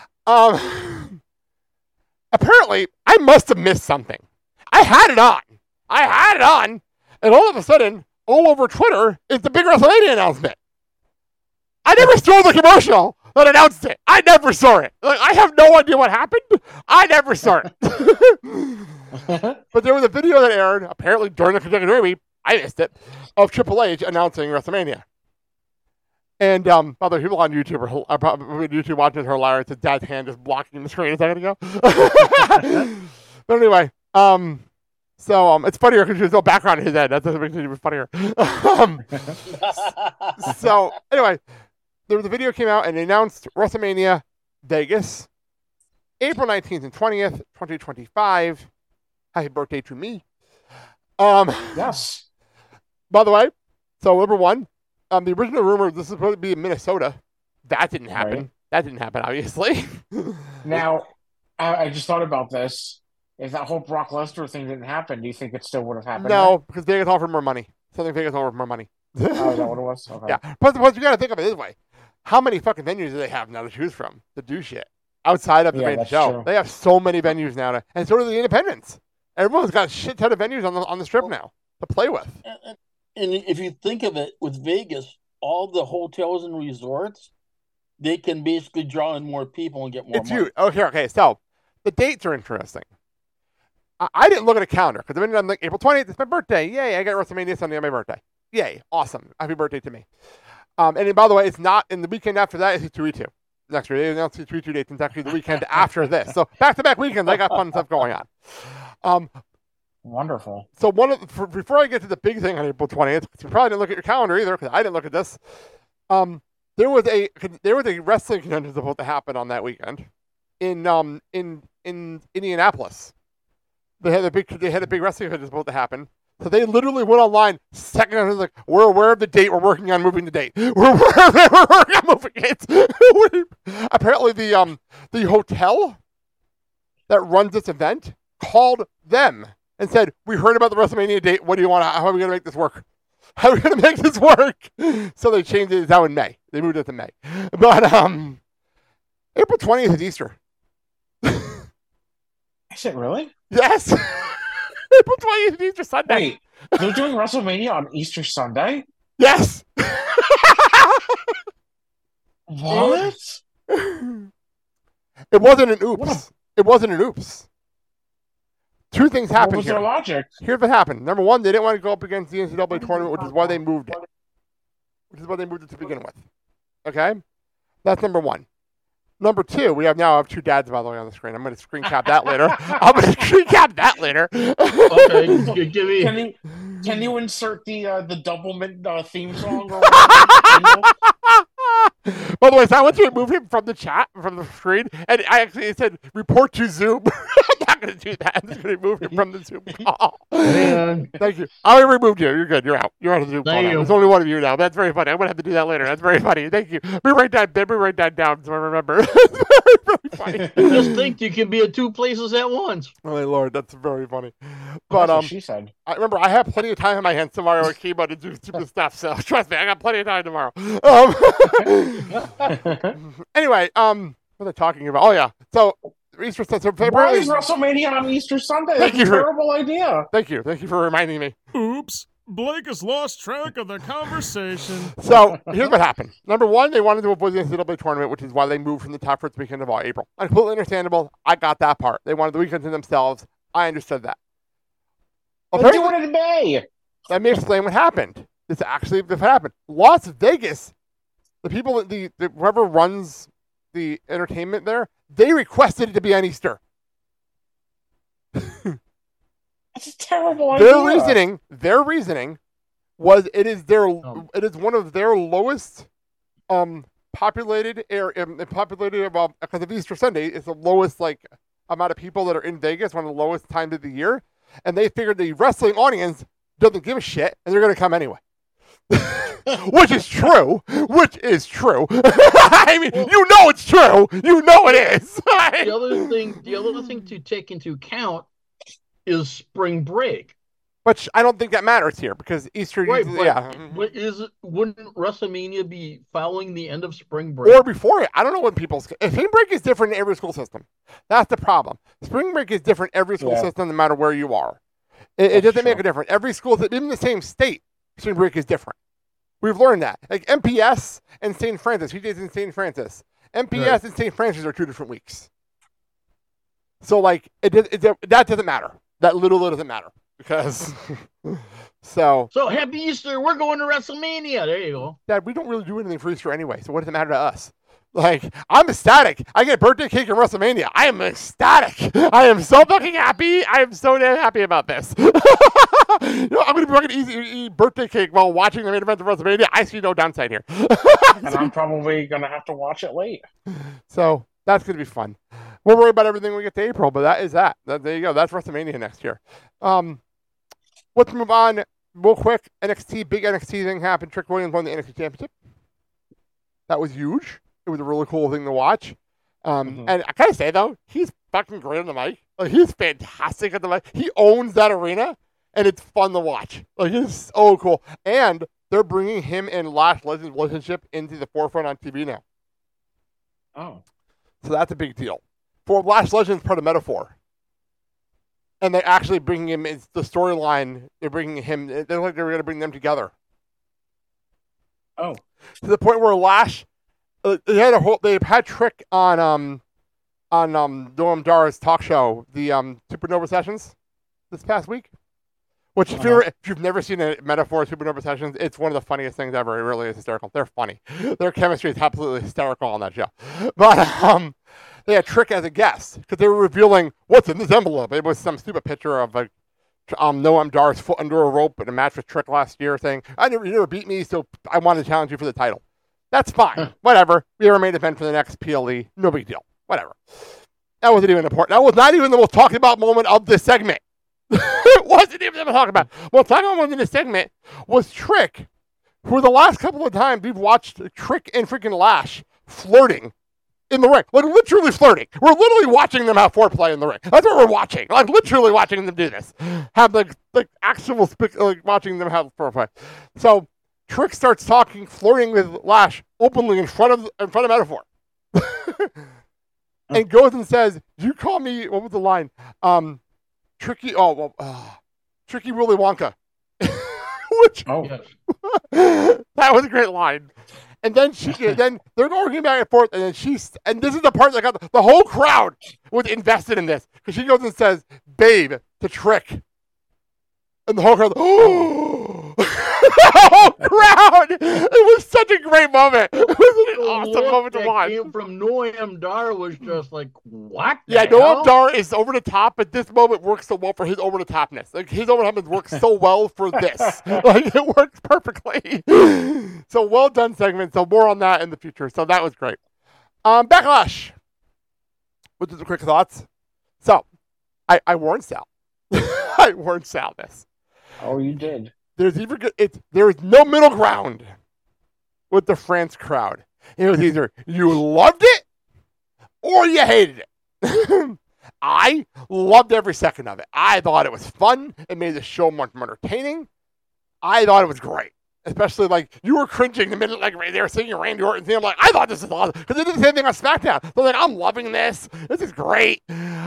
Apparently, I must have missed something. I had it on, and all of a sudden, all over Twitter is the big WrestleMania announcement. I never saw the commercial that announced it. I never saw it. Like, I have no idea what happened. I never saw it. But there was a video that aired, apparently during the Kentucky Derby, I missed it, of Triple H announcing WrestleMania. And other people on YouTube are probably YouTube watching are hilarious. His dad's hand just blocking the screen a second ago. But anyway, so it's funnier because there's no background in his head. That doesn't make it even funnier. So anyway, the video came out and announced WrestleMania Vegas, April 19th and 20th, 2025. Happy birthday to me. Yes. By the way, so number one, the original rumor this is supposed to be in Minnesota. That didn't happen. Right. That didn't happen, obviously. Now, I just thought about this. If that whole Brock Lesnar thing didn't happen, do you think it still would have happened? No, because Vegas offered more money. Something Vegas offered more money. Oh, is that what it was? Okay. Yeah. Plus, you got to think of it this way. How many fucking venues do they have now to choose from to do shit outside of the main that's show? true. They have so many venues now, and so do the independents. Everyone's got a shit ton of venues on the strip now to play with. And if you think of it, with Vegas, all the hotels and resorts, they can basically draw in more people and get more It's money. huge. Okay. So the dates are interesting. I didn't look at a calendar because I'm like April 20th. It's my birthday. Yay! I got WrestleMania Sunday on my birthday. Yay! Awesome. Happy birthday to me. And by the way, it's not in the weekend after that. It's 2-2. Next year, they announced the 2-2 dates. It's actually the weekend after this. So back-to-back weekends. I got fun stuff going on. Wonderful. So before I get to the big thing on April 20th, because you probably didn't look at your calendar either, because I didn't look at this. There was a wrestling convention supposed to happen on that weekend in Indianapolis. They had a big wrestling convention supposed to happen. So they literally went online second and was like, we're aware of the date. We're working on moving the date. We're working on moving it. Apparently the hotel that runs this event called them and said, we heard about the WrestleMania date. What do you want? How are we going to make this work? How are we going to make this work? So they changed it. It's now in May. They moved it to May. But April 20th is Easter. Is it really? Yes. April 20th is Easter Sunday. Wait, they're doing WrestleMania on Easter Sunday? Yes. What? It wasn't an oops. It wasn't an oops. Two things happened What was here. their logic? Here's what happened. Number one, they didn't want to go up against the NCAA tournament, which is why they moved it. Which is why they moved it to begin with. Okay? That's number one. Number two, we now have two dads, by the way, on the screen. I'm going to screen cap that later. Okay, give me. Can you insert the Doublemint theme song? Or whatever? By the way, so I went to remove him from the chat, from the screen, and I actually said, report to Zoom. I'm not going to do that. I'm just going to remove him from the Zoom call. Thank you. I already removed you. You're good. You're out. You're out of the Zoom call now. There's only one of you now. That's very funny. I'm going to have to do that later. That's very funny. Thank you. Let me write that down so I remember. It's very funny. Just think you can be at two places at once. Oh, my Lord. That's very funny. But That's what she said. I remember I have plenty of time in my hands tomorrow with chemo to do stupid stuff, so trust me, I got plenty of time tomorrow. Anyway, what was I talking about? Oh, yeah. So, Easter Sunday. Why is WrestleMania on Easter Sunday? That's a terrible idea. Thank you. Thank you for reminding me. Oops. Blake has lost track of the conversation. So, here's what happened. Number one, they wanted to avoid the NCAA tournament, which is why they moved from the top first weekend of April. Completely understandable. I got that part. They wanted the weekend to themselves. I understood that. They're doing it in May. Let me explain what happened. This actually happened. Las Vegas, the people, whoever runs the entertainment there, they requested it to be on Easter. That's a terrible idea. Their reasoning was it is one of their lowest populated area, because of Easter Sunday. It's the lowest amount of people that are in Vegas, one of the lowest times of the year, and they figured the wrestling audience doesn't give a shit, and they're going to come anyway. Which is true. I mean, you know it's true. You know it is. The other thing to take into account is spring break. But I don't think that matters here because Easter. Right, wouldn't WrestleMania be following the end of spring break or before it? I don't know when spring break is different in every school system. That's the problem. Spring break is different every school system, no matter where you are. It doesn't make a difference. Every school, even the same state, spring break is different. We've learned that. Like MPS and St. Francis, he did in St. Francis. MPS and St. Francis are 2 different weeks. So that doesn't matter. That little doesn't matter because. So happy Easter! We're going to WrestleMania. There you go. Dad, we don't really do anything for Easter anyway. So what does it matter to us? I'm ecstatic. I get birthday cake in WrestleMania. I am ecstatic. I am so fucking happy. I am so damn happy about this. I'm going to be fucking eat birthday cake while watching the main event of WrestleMania. I see no downside here. And I'm probably going to have to watch it late. So that's going to be fun. We'll worry about everything when we get to April, but that is that. There you go. That's WrestleMania next year. Let's move on real quick. NXT, big NXT thing happened. Trick Williams won the NXT Championship. That was huge. It was a really cool thing to watch. And I gotta say, though, he's fucking great on the mic. He's fantastic at the mic. He owns that arena, and it's fun to watch. It's so cool. And they're bringing him and Lash Legend's relationship into the forefront on TV now. Oh. So that's a big deal. For Lash Legend's part of Metaphor. And they're actually bringing him, it's the storyline, they're bringing him, they're like they're going to bring them together. Oh. To the point where Lash, they've had Trick on Noam Dar's talk show, the Supernova Sessions, this past week. Which, if you've never seen a Metaphor Supernova Sessions, it's one of the funniest things ever. It really is hysterical. They're funny. Their chemistry is absolutely hysterical on that show. But they had Trick as a guest because they were revealing what's in this envelope. It was some stupid picture of Noam Dar's foot under a rope in a match with Trick last year, saying, you never beat me, so I want to challenge you for the title. That's fine. Whatever. We have a main event for the next PLE. No big deal. Whatever. That wasn't even important. That was not even the most talked about moment of this segment. It wasn't even them talking about. Well, talking about in this segment was Trick. For the last couple of times, we've watched Trick and freaking Lash flirting in the ring. Like, literally flirting. We're literally watching them have foreplay in the ring. That's what we're watching. Like, literally watching them do this. Have, like actual, watching them have foreplay. So, Trick starts flirting with Lash openly in front of Metaphor. And goes and says, "You call me," what was the line? Tricky Willy Wonka. Which, that was a great line. And then then they're arguing back and forth, and then and this is the part that got the whole crowd was invested in this, because she goes and says, "Babe," to Trick. And the whole crowd, oh! The whole crowd! It was such a great moment. It was an awesome moment to watch. Came from Noam Dar was just like, what? Yeah, Noam Dar is over the top, but this moment works so well for his over the topness. Like, his over the topness works so well for this. Like, it works perfectly. So well done segment. So more on that in the future. So that was great. Backlash. Which is the quick thoughts. So I warned Sal. I warned Sal this. Oh, you did. There is no middle ground with the France crowd. It was either you loved it or you hated it. I loved every second of it. I thought it was fun. It made the show much more entertaining. I thought it was great. Especially, like, you were cringing the minute, like, they were singing Randy Orton theme. I'm like, I thought this was awesome. Because they did the same thing on SmackDown. So, like, I'm loving this. This is great.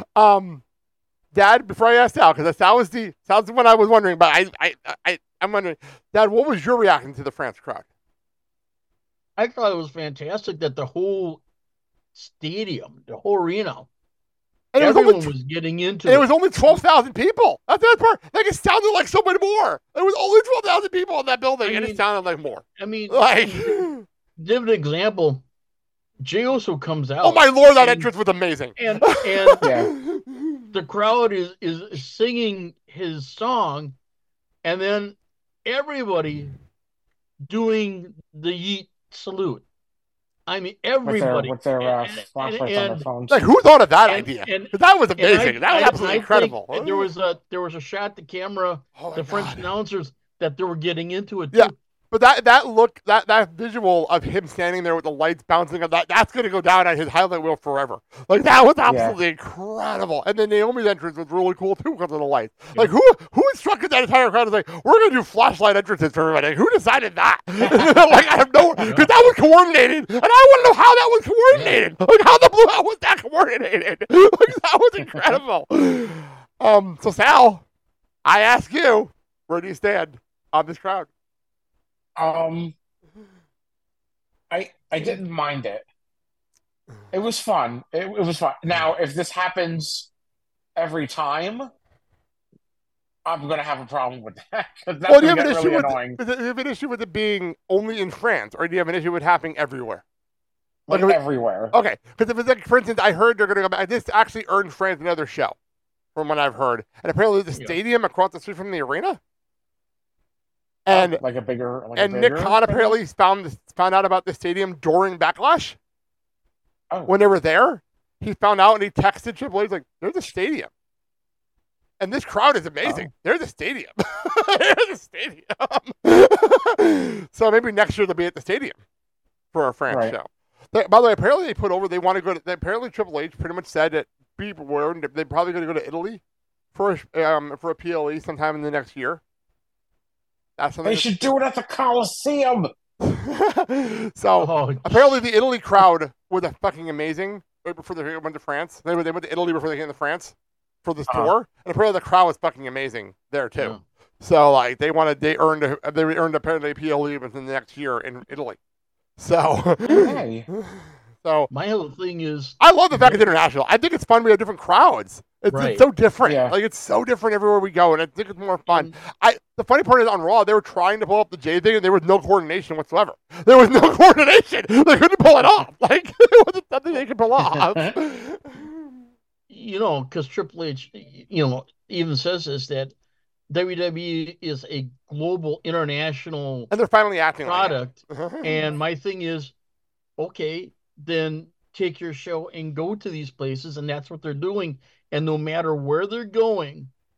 Dad, before I asked Sal, because Sal's the one I was wondering, but I'm wondering, Dad, what was your reaction to the France crowd? I thought it was fantastic that the whole stadium, the whole arena, and everyone was getting into it. It was only 12,000 people. That's that part. Like, it sounded like so much more. There was only 12,000 people in that building, and it sounded like more. I mean, like, give an example. Jey Uso comes out. Oh my Lord, that entrance was amazing. And Yeah. The crowd is singing his song, and then everybody doing the Yeet salute. I mean, everybody with their flashlights on their phones. Like, who thought of that idea? That was amazing. That was absolutely incredible. There was a shot, the camera, the French announcers, that they were getting into it too. Yeah. But that visual of him standing there with the lights bouncing up, that's going to go down on his highlight reel forever. Like, that was absolutely incredible. And then Naomi's entrance was really cool, too, because of the lights. Yeah. Like, who instructed that entire crowd to say, we're going to do flashlight entrances for everybody? Who decided that? Like, I have no... Because that was coordinated, and I want to know how that was coordinated. Like, how the Blue Hell was that coordinated? Like, that was incredible. So, Sal, I ask you, where do you stand on this crowd? I didn't mind it. It was fun. It was fun. Now, if this happens every time, I'm gonna have a problem with that. That's do you have an issue annoying. Do you have an issue with it being only in France, or do you have an issue with it happening everywhere? Like everywhere. Okay, because if it's like, for instance, I heard they're gonna go back. This actually earned France another show, from what I've heard, and apparently the stadium across the street from the arena. And Nick Khan apparently found out about the stadium during Backlash. Oh. When they were there, he found out and he texted Triple H like, "There's a stadium, and this crowd is amazing. Oh. There's a stadium. There's a stadium." So maybe next year they'll be at the stadium for a France show. By the way, apparently they want to go to. Apparently Triple H pretty much said that they're probably going to go to Italy for a PLE sometime in the next year. They should do it at the Coliseum. Apparently the Italy crowd was fucking amazing right before they went to France. They went to Italy before they came to France for this tour, and apparently the crowd was fucking amazing there too. Yeah. So like they earned apparently a PLE within the next year in Italy. So So my whole thing is, I love the fact it's international. I think it's fun. We have different crowds. It's so different. Yeah. Like, it's so different everywhere we go, and I think it's more fun. The funny part is on Raw, they were trying to pull up the J thing, and there was no coordination whatsoever. There was no coordination. They couldn't pull it off. Like, it wasn't something they could pull off. You know, because Triple H, even says this, that WWE is a global, international, and they're finally acting product. Like it. And my thing is, okay, then take your show and go to these places, and that's what they're doing. And no matter where they're going,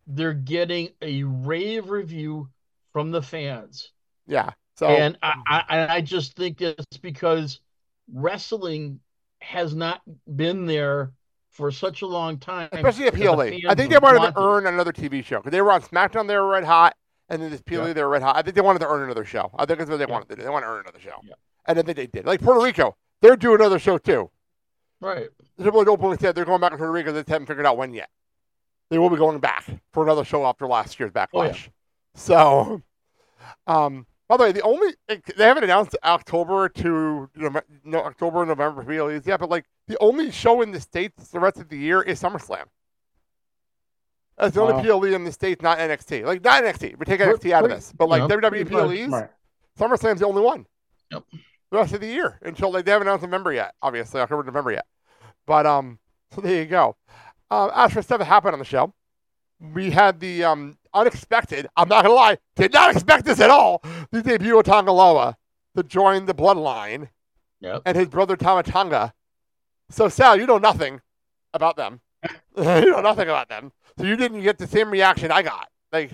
they're getting a rave review from the fans. Yeah. So And I just think it's because wrestling has not been there for such a long time. especially at that the PLE. I fans think they wanted to wanted- earn another TV show because they were on SmackDown. They were red hot, and then this PLE they were red hot. I think they wanted to earn another show. I think that's what they wanted to do. They want to earn another show, and I think they did. Like Puerto Rico, they're doing another show too. Right. The Triple H openly said they're going back to Puerto Rico. They just haven't figured out when yet. They will be going back for another show after last year's Backlash. Oh, yeah. So, by the way, they haven't announced October to October and November for PLEs yet, but like the only show in the States the rest of the year is SummerSlam. That's the only PLE in the States, not NXT. Like not NXT. We take NXT out of this, but like WWE PLEs, Right. SummerSlam's the only one. Yep. The rest of the year until they haven't announced November yet. Obviously, October, November yet. But so there you go. As for stuff that happened on the show, we had the unexpected. I'm not gonna lie, did not expect this at all. The debut of Tonga Loa to join the Bloodline, and his brother Tama Tonga. So Sal, you know nothing about them. You know nothing about them, so you didn't get the same reaction I got. Like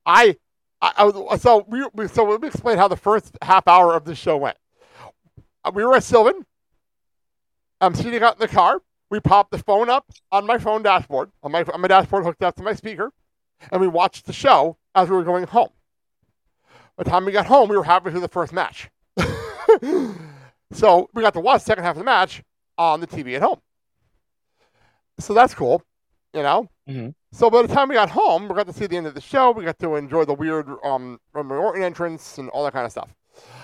so let me explain how the first half hour of the show went. We were at Sylvan. I'm sitting out in the car. We popped the phone up on my phone dashboard, on my dashboard hooked up to my speaker, and we watched the show as we were going home. By the time we got home, we were halfway through the first match. So we got to watch the second half of the match on the TV at home. So that's cool, you know? Mm-hmm. So by the time we got home, we got to see the end of the show. We got to enjoy the weird Randy Orton entrance and all that kind of stuff.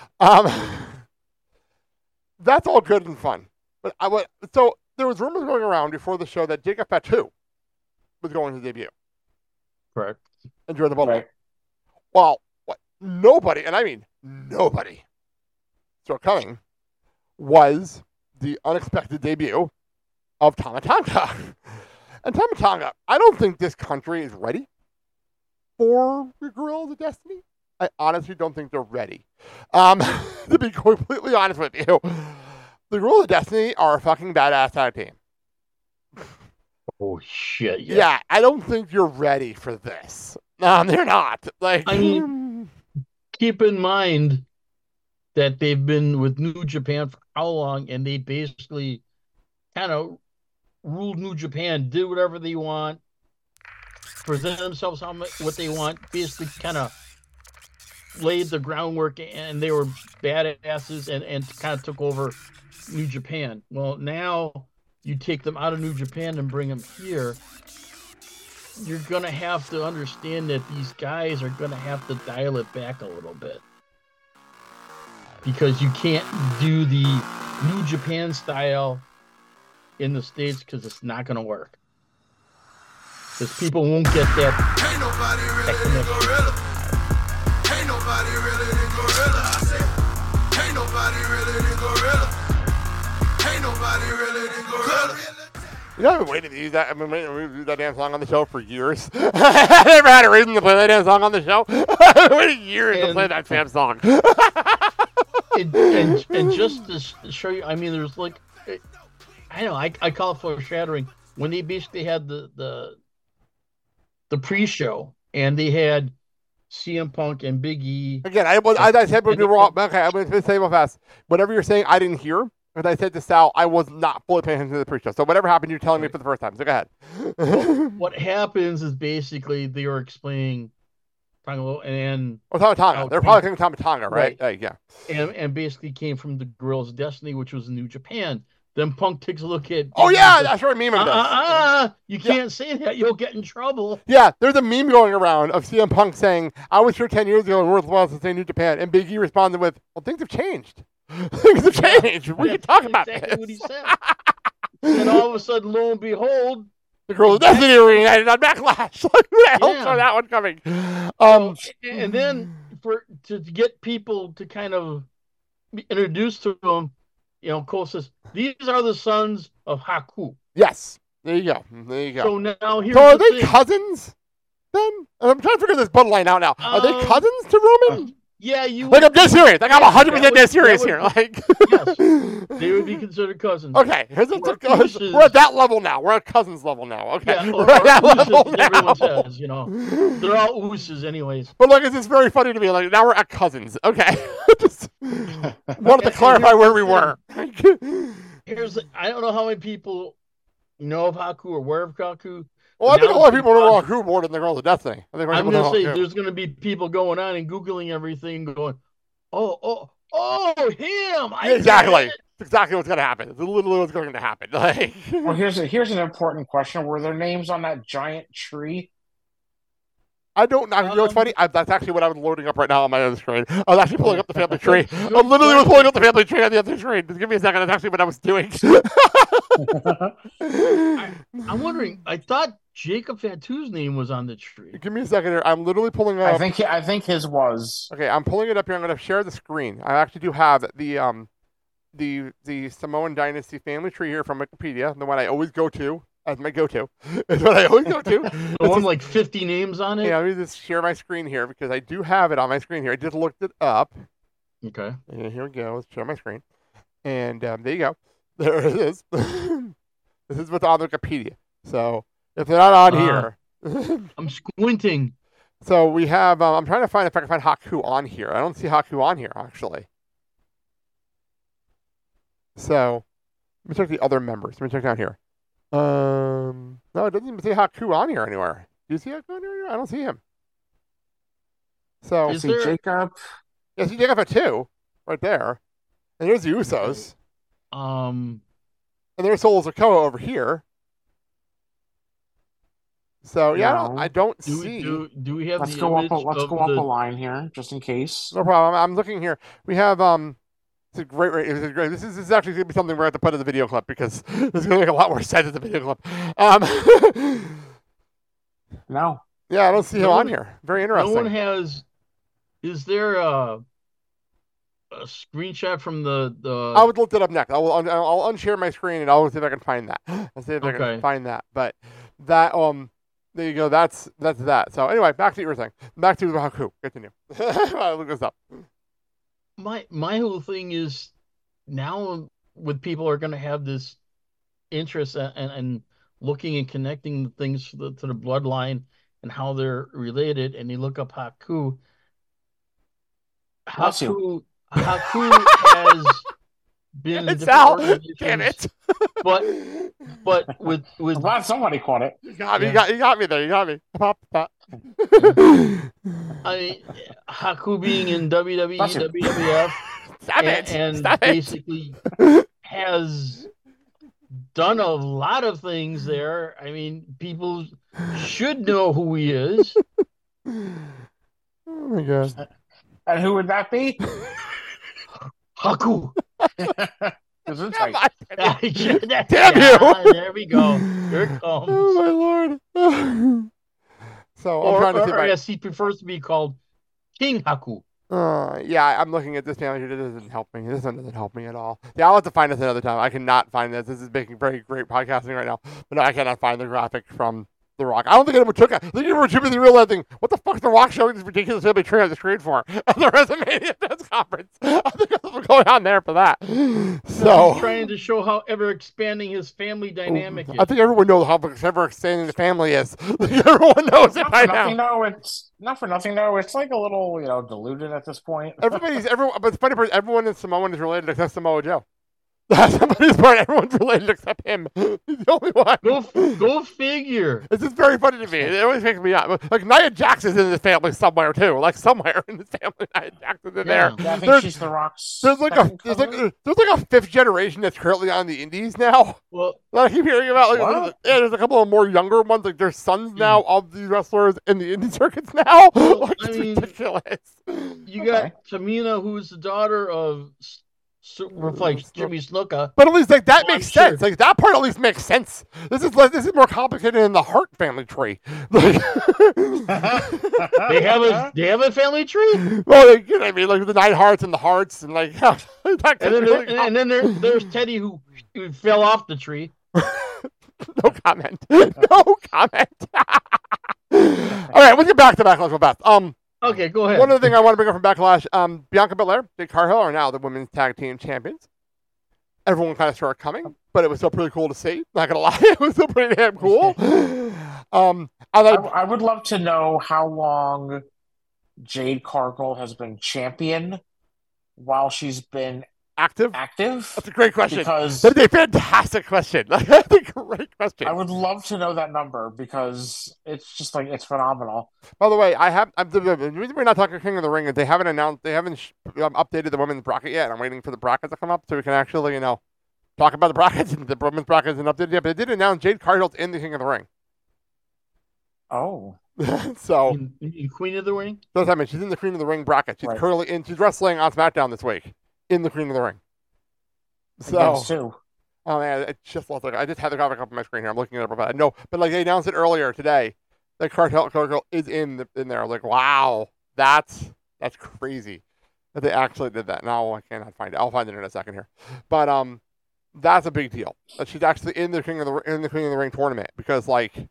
That's all good and fun. But so there was rumors going around before the show that Jacob Fatu was going to debut. Correct. And join the Bloodline. Right. Well, nobody, and I mean nobody, saw coming was the unexpected debut of Tama Tonga. And Tama Tonga, I don't think this country is ready for the Guerrillas of Destiny. I honestly don't think they're ready. To be completely honest with you, the Guerrillas of Destiny are a fucking badass tag team. Oh shit! Yeah, I don't think you're ready for this. They're not. Like, I mean, keep in mind that they've been with New Japan for how long, and they basically kind of ruled New Japan, did whatever they want, present themselves what they want, basically kind of laid the groundwork, and they were badasses and kind of took over New Japan. Well, now you take them out of New Japan and bring them here, you're going to have to understand that these guys are going to have to dial it back a little bit. Because you can't do the New Japan style in the States because it's not going to work. Because people won't get that. Ain't nobody really than Gorilla. Ain't nobody really than Gorilla. I said, ain't nobody really than Gorilla. Ain't nobody really than Gorilla. You know, I've been waiting to use that. I've been waiting to use that damn song on the show for years. I never had a reason to play that damn song on the show. I've been waiting years to play that damn song. and just to show you, I mean, there's like, I know, I call it foreshadowing. When they basically had the pre-show and they had CM Punk and Big E. Again, I said when we were all, okay, I'm going to say real fast. Whatever you're saying, I didn't hear. As I said to Sal, I was not fully paying attention to the pre-show. So whatever happened, you're telling me for the first time. So go ahead. What happens is basically they were explaining Tonga and Tama Tonga. They're probably thinking Tama Tonga, right? Yeah. And basically came from the Guerrillas of Destiny, which was New Japan. Then Punk takes a look at. Oh yeah, that's right. Meme of this. You can't say that; you'll get in trouble. Yeah, there's a meme going around of CM Punk saying, "I was here 10 years ago and worthwhile to say New Japan," and Big E responded with, "Well, things have changed. Things have changed. We can talk about exactly this." What he said. And all of a sudden, lo and behold, the Guerrillas of Destiny were united on Backlash. Like, who the hell saw that one coming? And then to get people to kind of be introduced to them. You know, Cole says, these are the sons of Haku. Yes. There you go. There you go. So now here's So are the they thing. cousins then? I'm trying to figure this bloodline out now. Are they cousins to Roman? Yeah, you Like, I'm dead serious. Like, I'm 100% that would- dead serious that here. would Like, Yes. They would be considered cousins. okay, Or ooses. we're at that level now. We're at cousins level now. Okay, Yeah, or we're at that ooses, level everyone now. says, you know. They're all ooses anyways. But look, it's just very funny to me. Like, now we're at cousins. Okay, just wanted to And clarify here's where the we were. I don't know how many people know of Haku or aware of Haku. Well, I think a Now lot of people know because- about Haku more than the Girls of Death thing. I think more I'm people going know to say about Haku. there's going to be people going on and Googling everything going, oh, him. I Yeah, exactly. get it. It's exactly what's going to happen. It's literally what's going to happen. Like, Well, here's an important question: were their names on that giant tree? I don't know. You know what's funny? That's actually what I was loading up right now on my other screen. I was actually pulling up the family tree. I literally was pulling up the family tree on the other screen. Just give me a second. That's actually what I was doing. I'm wondering, I thought Jacob Fatu's name was on the tree. Give me a second here. I'm literally pulling up. I think his was. Okay, I'm pulling it up here. I'm going to share the screen. I actually do have the Samoan Dynasty family tree here from Wikipedia, the one I always go to as my go-to. It's what I always go to. The one like 50 names on it? Yeah, let me just share my screen here because I do have it on my screen here. I just looked it up. Okay. And here we go. Let's share my screen. And there you go. There it is. This is what's on Wikipedia. So if they're not on here. I'm squinting. So we have, I'm trying to find if I can find Haku on here. I don't see Haku on here, actually. So let me check the other members. Let me check down here. No, it doesn't even say Haku on here anywhere. Do you see Haku on here? I don't see him. So, Is See there- Jacob. yeah, see Jacob at 2, right there. And there's the Usos. And there's Solo Sikoa over here. So, yeah, No. I don't Do see. do we have Let's the go up. image Let's of go up the- a line here, just in case. No problem. I'm looking here. We have it's a great. This is great. This is actually going to be something we're going to have to put in the video clip because this is going to make a lot more sense in the video clip. No. Yeah, I don't see him No on one- here. Very No interesting. one has. Is there a screenshot from the? I would look it up next. I'll unshare my screen and I'll see if I can find that. I'll see if I can Okay. find that. But that there you go. That's that. So anyway, back to what you were saying. Back to Haku. Continue. I'll look this up. My whole thing is now with people are going to have this interest and looking and connecting things to the bloodline and how they're related, and they look up Haku. Bless you. Haku has been in It's different Al. organizations, Damn it. but with I'm glad somebody caught it. You got me. Yeah. You got me there. You got me. Pop, pop. Haku being in WWE, Bless you. WWF, Stop it. and Stop it. basically has done a lot of things there. I mean, people should know who he is. Oh my god. And who would that be? Haku. Is it Come like- on. Damn you. There we go. Here it comes. Oh my lord. So I'm trying to see if I. yes, he prefers to be called King Haku. Yeah, I'm looking at this family here. This doesn't help me. This one doesn't help me at all. Yeah, I'll have to find this another time. I cannot find this. This is making very great podcasting right now. But no, I cannot find the graphic from The Rock. I don't think anyone took it. I think anyone should be the real thing. What the fuck is The Rock showing this ridiculous family tree on the screen for? At the WrestleMania press conference. I think that's what's going on there for that. So. He's trying to show how ever expanding his family dynamic is. I think everyone knows how ever extending the family is. Everyone knows it Not by for nothing, now. though. It's not for nothing, though. It's like a little, diluted at this point. But the funny part is everyone in Samoan is related except Samoa Joe. That's the funniest part. Everyone's related except him. He's the only one. Go figure. It's just very funny to me. It always makes me up. Like Nia Jackson's in the family somewhere too. Like somewhere in the family, Nia Jackson's in there. Yeah, I think There's- she's The Rock's. There's like second there's cousin. like a fifth generation that's currently on the Indies now. Well, That I keep hearing about. Like, What? yeah, there's a couple of more younger ones. Like there's sons now of these wrestlers in the indie circuits now. Like, I it's mean, ridiculous. you got Tamina, who's the daughter of Jimmy Snuka. But at least like that Oh, I'm makes sense. sure. Like that part at least makes sense. This is more complicated than the Hart family tree. Like, They have a family tree, well, like, you know what I mean, like the 9 hearts and the hearts and like that and gets then really there's Teddy who fell off the tree. no comment. No comment. All right, let's get back to Backlash real fast. Okay, go ahead. One other thing I want to bring up from Backlash, Bianca Belair, Jade Cargill are now the women's tag team champions. Everyone kind of saw it coming, but it was still pretty cool to see. Not gonna lie, it was still pretty damn cool. I would love to know how long Jade Cargill has been champion while she's been active. active. That's a great question. Because That's a fantastic question. That's a great question. I would love to know that number because it's just like it's phenomenal. By the way, the reason we're not talking King of the Ring is they haven't updated the women's bracket yet. I'm waiting for the brackets to come up so we can actually, talk about the brackets. And the women's brackets isn't updated yet, but they did announce Jade Cargill's in the King of the Ring. Oh. So in Queen of the Ring? That's what I mean. She's in the Queen of the Ring bracket. She's currently she's wrestling on SmackDown this week in the Queen of the Ring. So, oh man, it just looks like I just had the graphic up on my screen here. I'm looking at it, but no, but like they announced it earlier today that Cargill is in there. Like, wow, that's crazy that they actually did that. Now I cannot find it. I'll find it in a second here, but that's a big deal that she's actually in the Queen of the Ring tournament because like.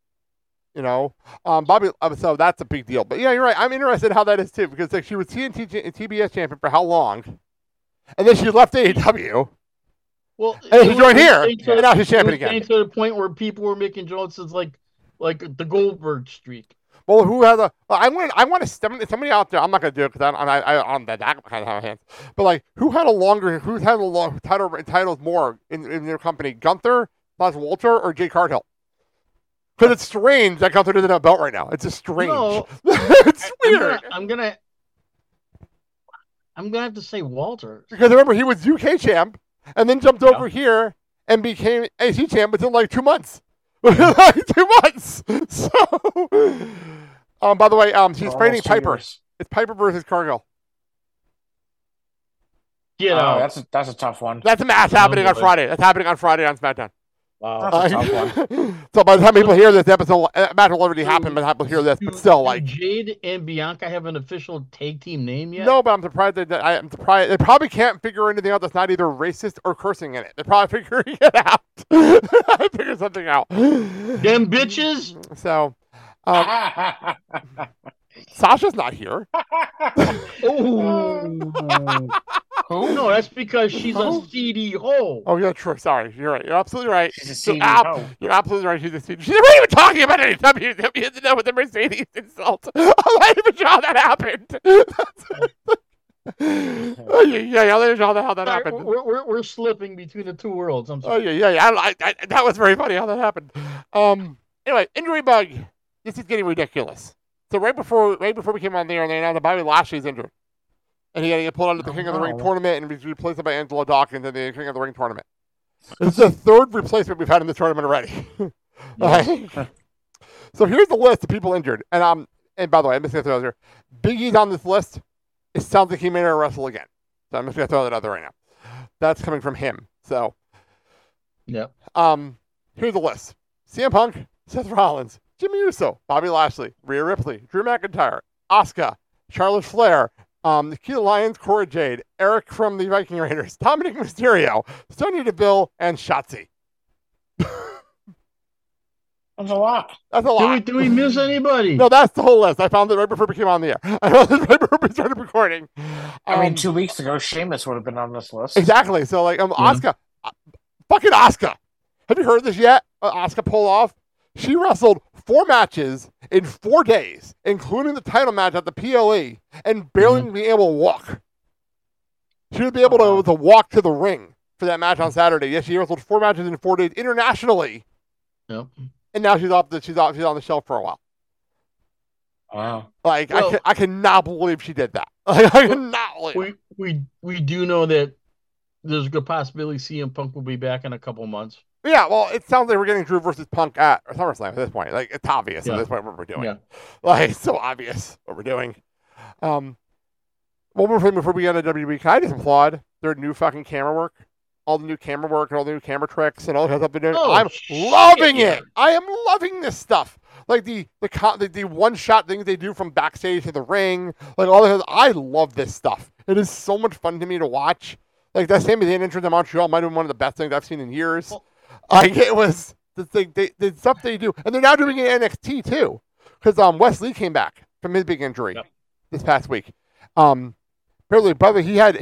Bobby. So that's a big deal. But yeah, you're right. I'm interested in how that is too because like she was TNT TBS champion for how long, and then she left AEW. Well, and she joined here, and now she's champion again. To the point where people were making jokes like the Goldberg streak. Well, who has I want to somebody out there. I'm not gonna do it because I'm that kind of hands. But like, who's had a long titles more in their company? Gunther, Walter, or Jade Cargill? Because it's strange that Gunther doesn't have a belt right now. It's just strange. No, it's weird. I'm gonna have to say Walter. Because remember, he was UK champ and then jumped over here and became AC champ within like 2 months. 2 months. So, by the way, she's training Piper. It's Piper versus Cargill. Yeah, that's a tough one. That's a match happening on Friday. That's happening on Friday on SmackDown. Wow, that's a tough one. So by the time people hear this episode, match will already happen. By the time people hear this, but still, like Jade and Bianca have an official tag team name yet? No, but I'm surprised I'm surprised they probably can't figure anything out that's not either racist or cursing in it. They're probably figuring it out. I figured something out. Them bitches. So, Sasha's not here. Oh no, that's because she's a seedy hoe. Oh, yeah, true. Sorry, you're right. You're absolutely right. She's a seedy hoe. You're absolutely right. She's a seedy. She's not even talking about any WWE to know with the Mercedes insult. I'm not even sure how that happened. Oh yeah, I'm not even sure how that happened. We're slipping between the two worlds. I'm sorry. Oh yeah. I that was very funny how that happened. Anyway, injury bug. This is getting ridiculous. So right before we came on there, and they announced that Bobby Lashley's injured. And he had to get pulled out of the King of the Ring tournament and be replaced by Angelo Dawkins in the King of the Ring tournament. This is the third replacement we've had in this tournament already. So here's the list of people injured. And by the way, I'm just going to throw it here. Big E's on this list. It sounds like he may not wrestle again. So I'm just going to throw that out there right now. That's coming from him. So, yep. Here's the list. CM Punk, Seth Rollins, Jimmy Uso, Bobby Lashley, Rhea Ripley, Drew McIntyre, Asuka, Charlotte Flair, Nikita Lyons, Cora Jade, Eric from the Viking Raiders, Dominic Mysterio, Sonya Deville, and Shotzi. That's a lot. That's a lot. Do we miss anybody? No, that's the whole list. I found it right before we came on the air. I found it right before we started recording. I mean, 2 weeks ago, Sheamus would have been on this list. Exactly. So, like, Asuka. Fucking Asuka. Have you heard this yet? Asuka pulled off. She wrestled 4 matches in 4 days, including the title match at the PLE, and barely being able to walk. She would be able to walk to the ring for that match on Saturday. Yes, she wrestled 4 matches in 4 days internationally. Yep. And now she's on the shelf for a while. Wow. Like, well, I cannot believe she did that. Like, I cannot believe. We do know that there's a good possibility CM Punk will be back in a couple months. Yeah, well, it sounds like we're getting Drew versus Punk at SummerSlam at this point. Like, it's obvious at this point what we're doing. Yeah. Like, it's so obvious what we're doing. One more thing before we get to WWE. Can I just applaud their new fucking camera work? All the new camera work and all the new camera tricks and all that stuff they're doing. I'm loving it. I am loving this stuff. Like the one-shot things they do from backstage to the ring. Like all that. I love this stuff. It is so much fun to me to watch. Like that same entrance in Montreal might have been one of the best things I've seen in years. Well, like it was the thing, the stuff they do, and they're now doing it in NXT too, because Wes Lee came back from his big injury, this past week. Apparently, brother, he had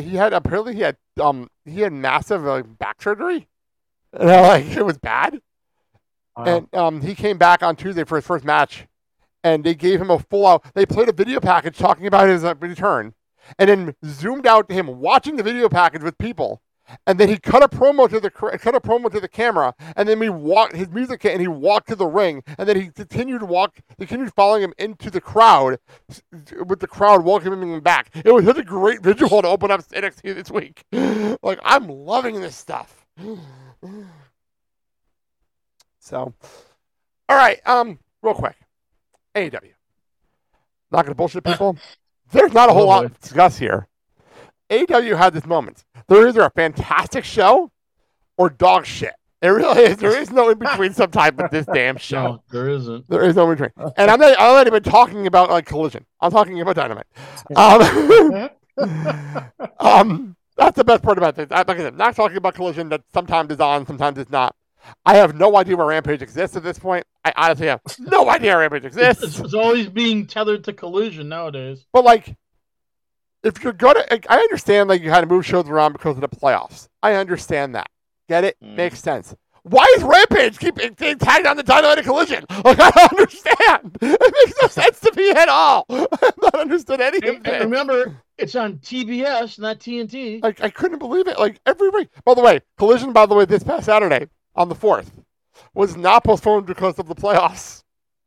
massive back surgery. Like it was bad. And he came back on Tuesday for his first match, and they gave him a full out. They played a video package talking about his return, and then zoomed out to him watching the video package with people, and then he cut a promo to the camera, and then his music hit, and he walked to the ring, and then he continued following him into the crowd, with the crowd welcoming him back. It was such a great visual to open up NXT this week. Like I'm loving this stuff. So, all right, real quick, AEW. Not gonna bullshit people. There's not a whole lot to discuss here. AEW had this moment. They're either a fantastic show or dog shit. It really is. There is no in between sometimes with this damn show. No, there isn't. There is no in between. And I'm not even talking about like Collision. I'm talking about Dynamite. That's the best part about this. Like I said, I'm not talking about Collision that sometimes is on, sometimes it's not. I have no idea where Rampage exists at this point. I honestly have no idea where Rampage exists. It's always being tethered to Collision nowadays. But like, if you're gonna, I understand like you had to move shows around because of the playoffs. I understand that. Get it? Makes sense. Why is Rampage keep getting tagged on the Dynamite and Collision? Like I don't understand. It makes no sense to me at all. I've not understood any of And it. remember, it's on TBS, not TNT. Like I couldn't believe it. Like every week. By the way, Collision. By the way, this past Saturday on the 4th was not postponed because of the playoffs.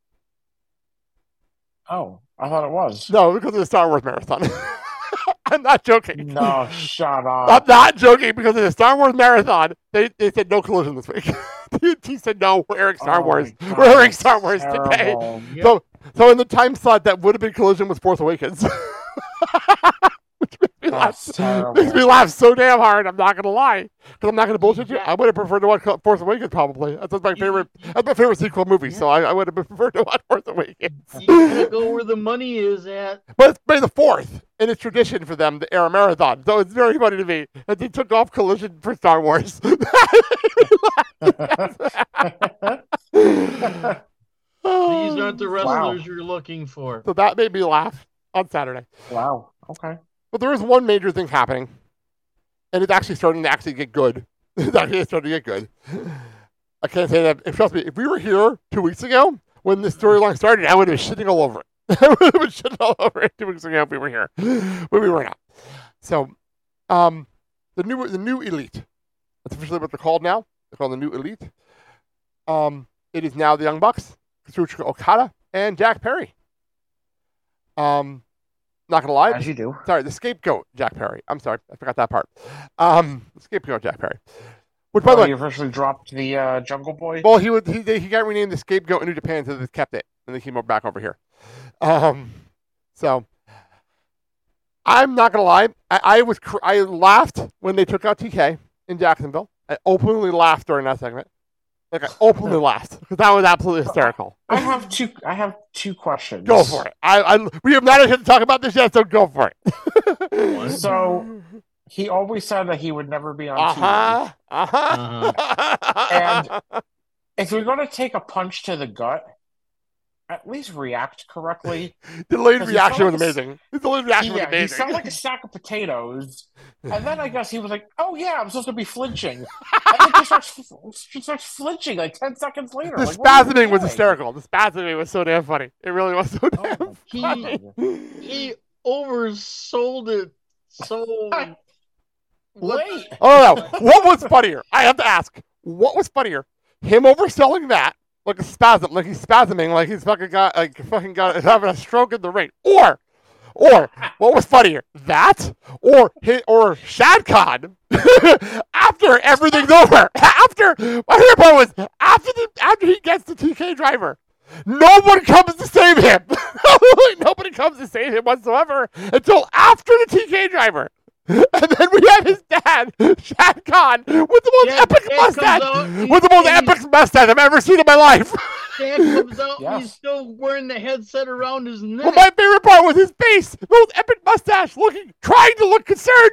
Oh, I thought it was. No, because of the Star Wars marathon. I'm not joking. No, shut up. I'm not joking because of the Star Wars marathon. They said no Collision this week. He said no. We're airing Star Wars. God, We're airing Star Wars today. terrible. Yep. So in the time slot that would have been Collision was Force Awakens. Which That's terrible. makes me laugh so damn hard. I'm not gonna lie, because I'm not gonna bullshit you. I would have preferred to watch Force Awakens probably. That's my favorite. That's my favorite sequel movie. So I would have preferred to watch Force Awakens. You gotta go where the money is at. But it's May the 4th, and it's tradition for them to air a marathon. So it's very funny to me that they took off Collision for Star Wars. These aren't the wrestlers you're looking for. So that made me laugh on Saturday. Wow. Okay. But there is one major thing happening, and it's actually starting to get good. It's actually starting to get good. I can't say that. Trust me, if we were here 2 weeks ago when this storyline started, I would have been shitting all over it. I would have been shitting all over it 2 weeks ago if we were here. But we were not. So, the new Elite. That's officially what they're called now. They're called the new Elite. It is now the Young Bucks, Kazuchika Okada, and Jack Perry. Not gonna lie. As you do. Sorry, the scapegoat, Jack Perry. I'm sorry, I forgot that part. The scapegoat, Jack Perry. Which, by the way, You officially dropped the Jungle Boy? well, he got renamed the scapegoat in New Japan, so they kept it, and they came back over here. So I'm not gonna lie. I laughed when they took out TK in Jacksonville. I openly laughed during that segment. Like I openly laughed because that was absolutely hysterical. I have two questions. Go for it. We have not had to talk about this yet, so go for it. So he always said that he would never be on Uh-huh. TV. And if you're going to take a punch to the gut, at least react correctly. Delayed Does he reaction sound was like amazing. The delayed reaction was Yeah, he amazing. sounded like a sack of potatoes. And then I guess he was like, "Oh yeah, I'm supposed to be flinching." And then he starts flinching like 10 seconds later. The Like, what are you spasming was doing? hysterical. The spasming was so damn funny. It really was so damn Oh, funny. He oversold it so. Wait. Oh no! What was funnier? I have to ask. What was funnier? Him overselling that, like a spasm, like he's spasming, like he's got having a stroke in the ring, or what was funnier? That or Shad Khan after everything's over. After my favorite part was after he gets the TK driver. No one comes to save him. Nobody comes to save him whatsoever until after the TK driver. And then we have his dad, Shad Khan, with the most epic mustache. With the most epic mustache I've ever seen in my life. Dad comes out Yes. and he's still wearing the headset around his neck. Well, my favorite part was his face, the most epic mustache, trying to look concerned.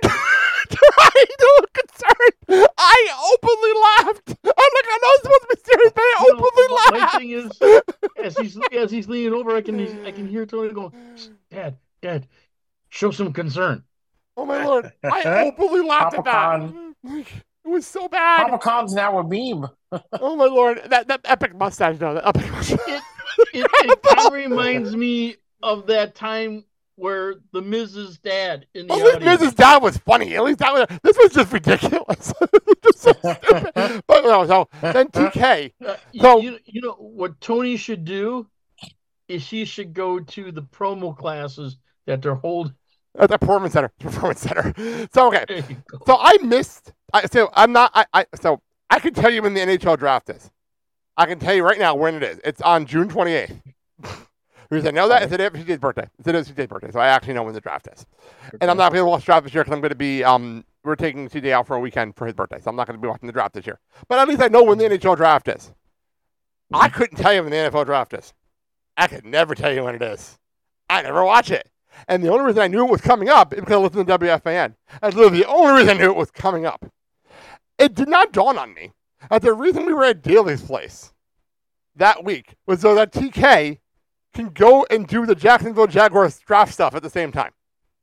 I openly laughed. I'm like, I know it's supposed to be serious, but I openly My laughed. thing is, as he's leaning over, I can hear Tony go, "Dad, God, show some concern. Oh my lord! I openly laughed at that. Papa It was so bad. Papa Khan's now a meme. Oh my lord! That epic mustache, though. That epic mustache. It kind of reminds me of that time where the Mrs. Dad in the At least audience. Mrs. Dad was funny. At least that was. This was just ridiculous. It was just so stupid. But no, so then TK. So- You know what Tony should do is she should go to the promo classes that they're holding. At the Performance Center. So okay. There you go. So I missed. So I'm not. So I can tell you when the NHL draft is. I can tell you right now when it is. It's on June 28th. Because I know that it's the day of CJ's birthday. It's the day of CJ's birthday, so I actually know when the draft is. And I'm not going to watch the draft this year because I'm going to be. We're taking CJ out for a weekend for his birthday, so I'm not going to be watching the draft this year. But at least I know when the NHL draft is. I couldn't tell you when the NFL draft is. I could never tell you when it is. I never watch it. And the only reason I knew it was coming up is because I listened to WFAN. That's literally the only reason I knew it was coming up. It did not dawn on me that the reason we were at Daly's place that week was so that TK can go and do the Jacksonville Jaguars draft stuff at the same time.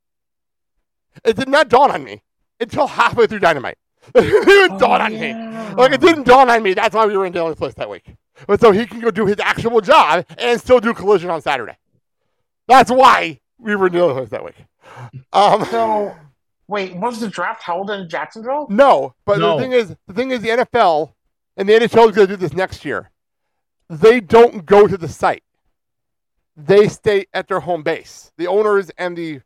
It did not dawn on me until halfway through Dynamite. It didn't dawn on me. Like, it didn't dawn on me. That's why we were in Daly's place that week. But so he can go do his actual job and still do Collision on Saturday. That's why we were in Daly's place that week. So, wait, was the draft held in Jacksonville? No, but No. the thing is, the NFL and the NHL is going to do this next year. They don't go to the site. They stay at their home base. The owners and the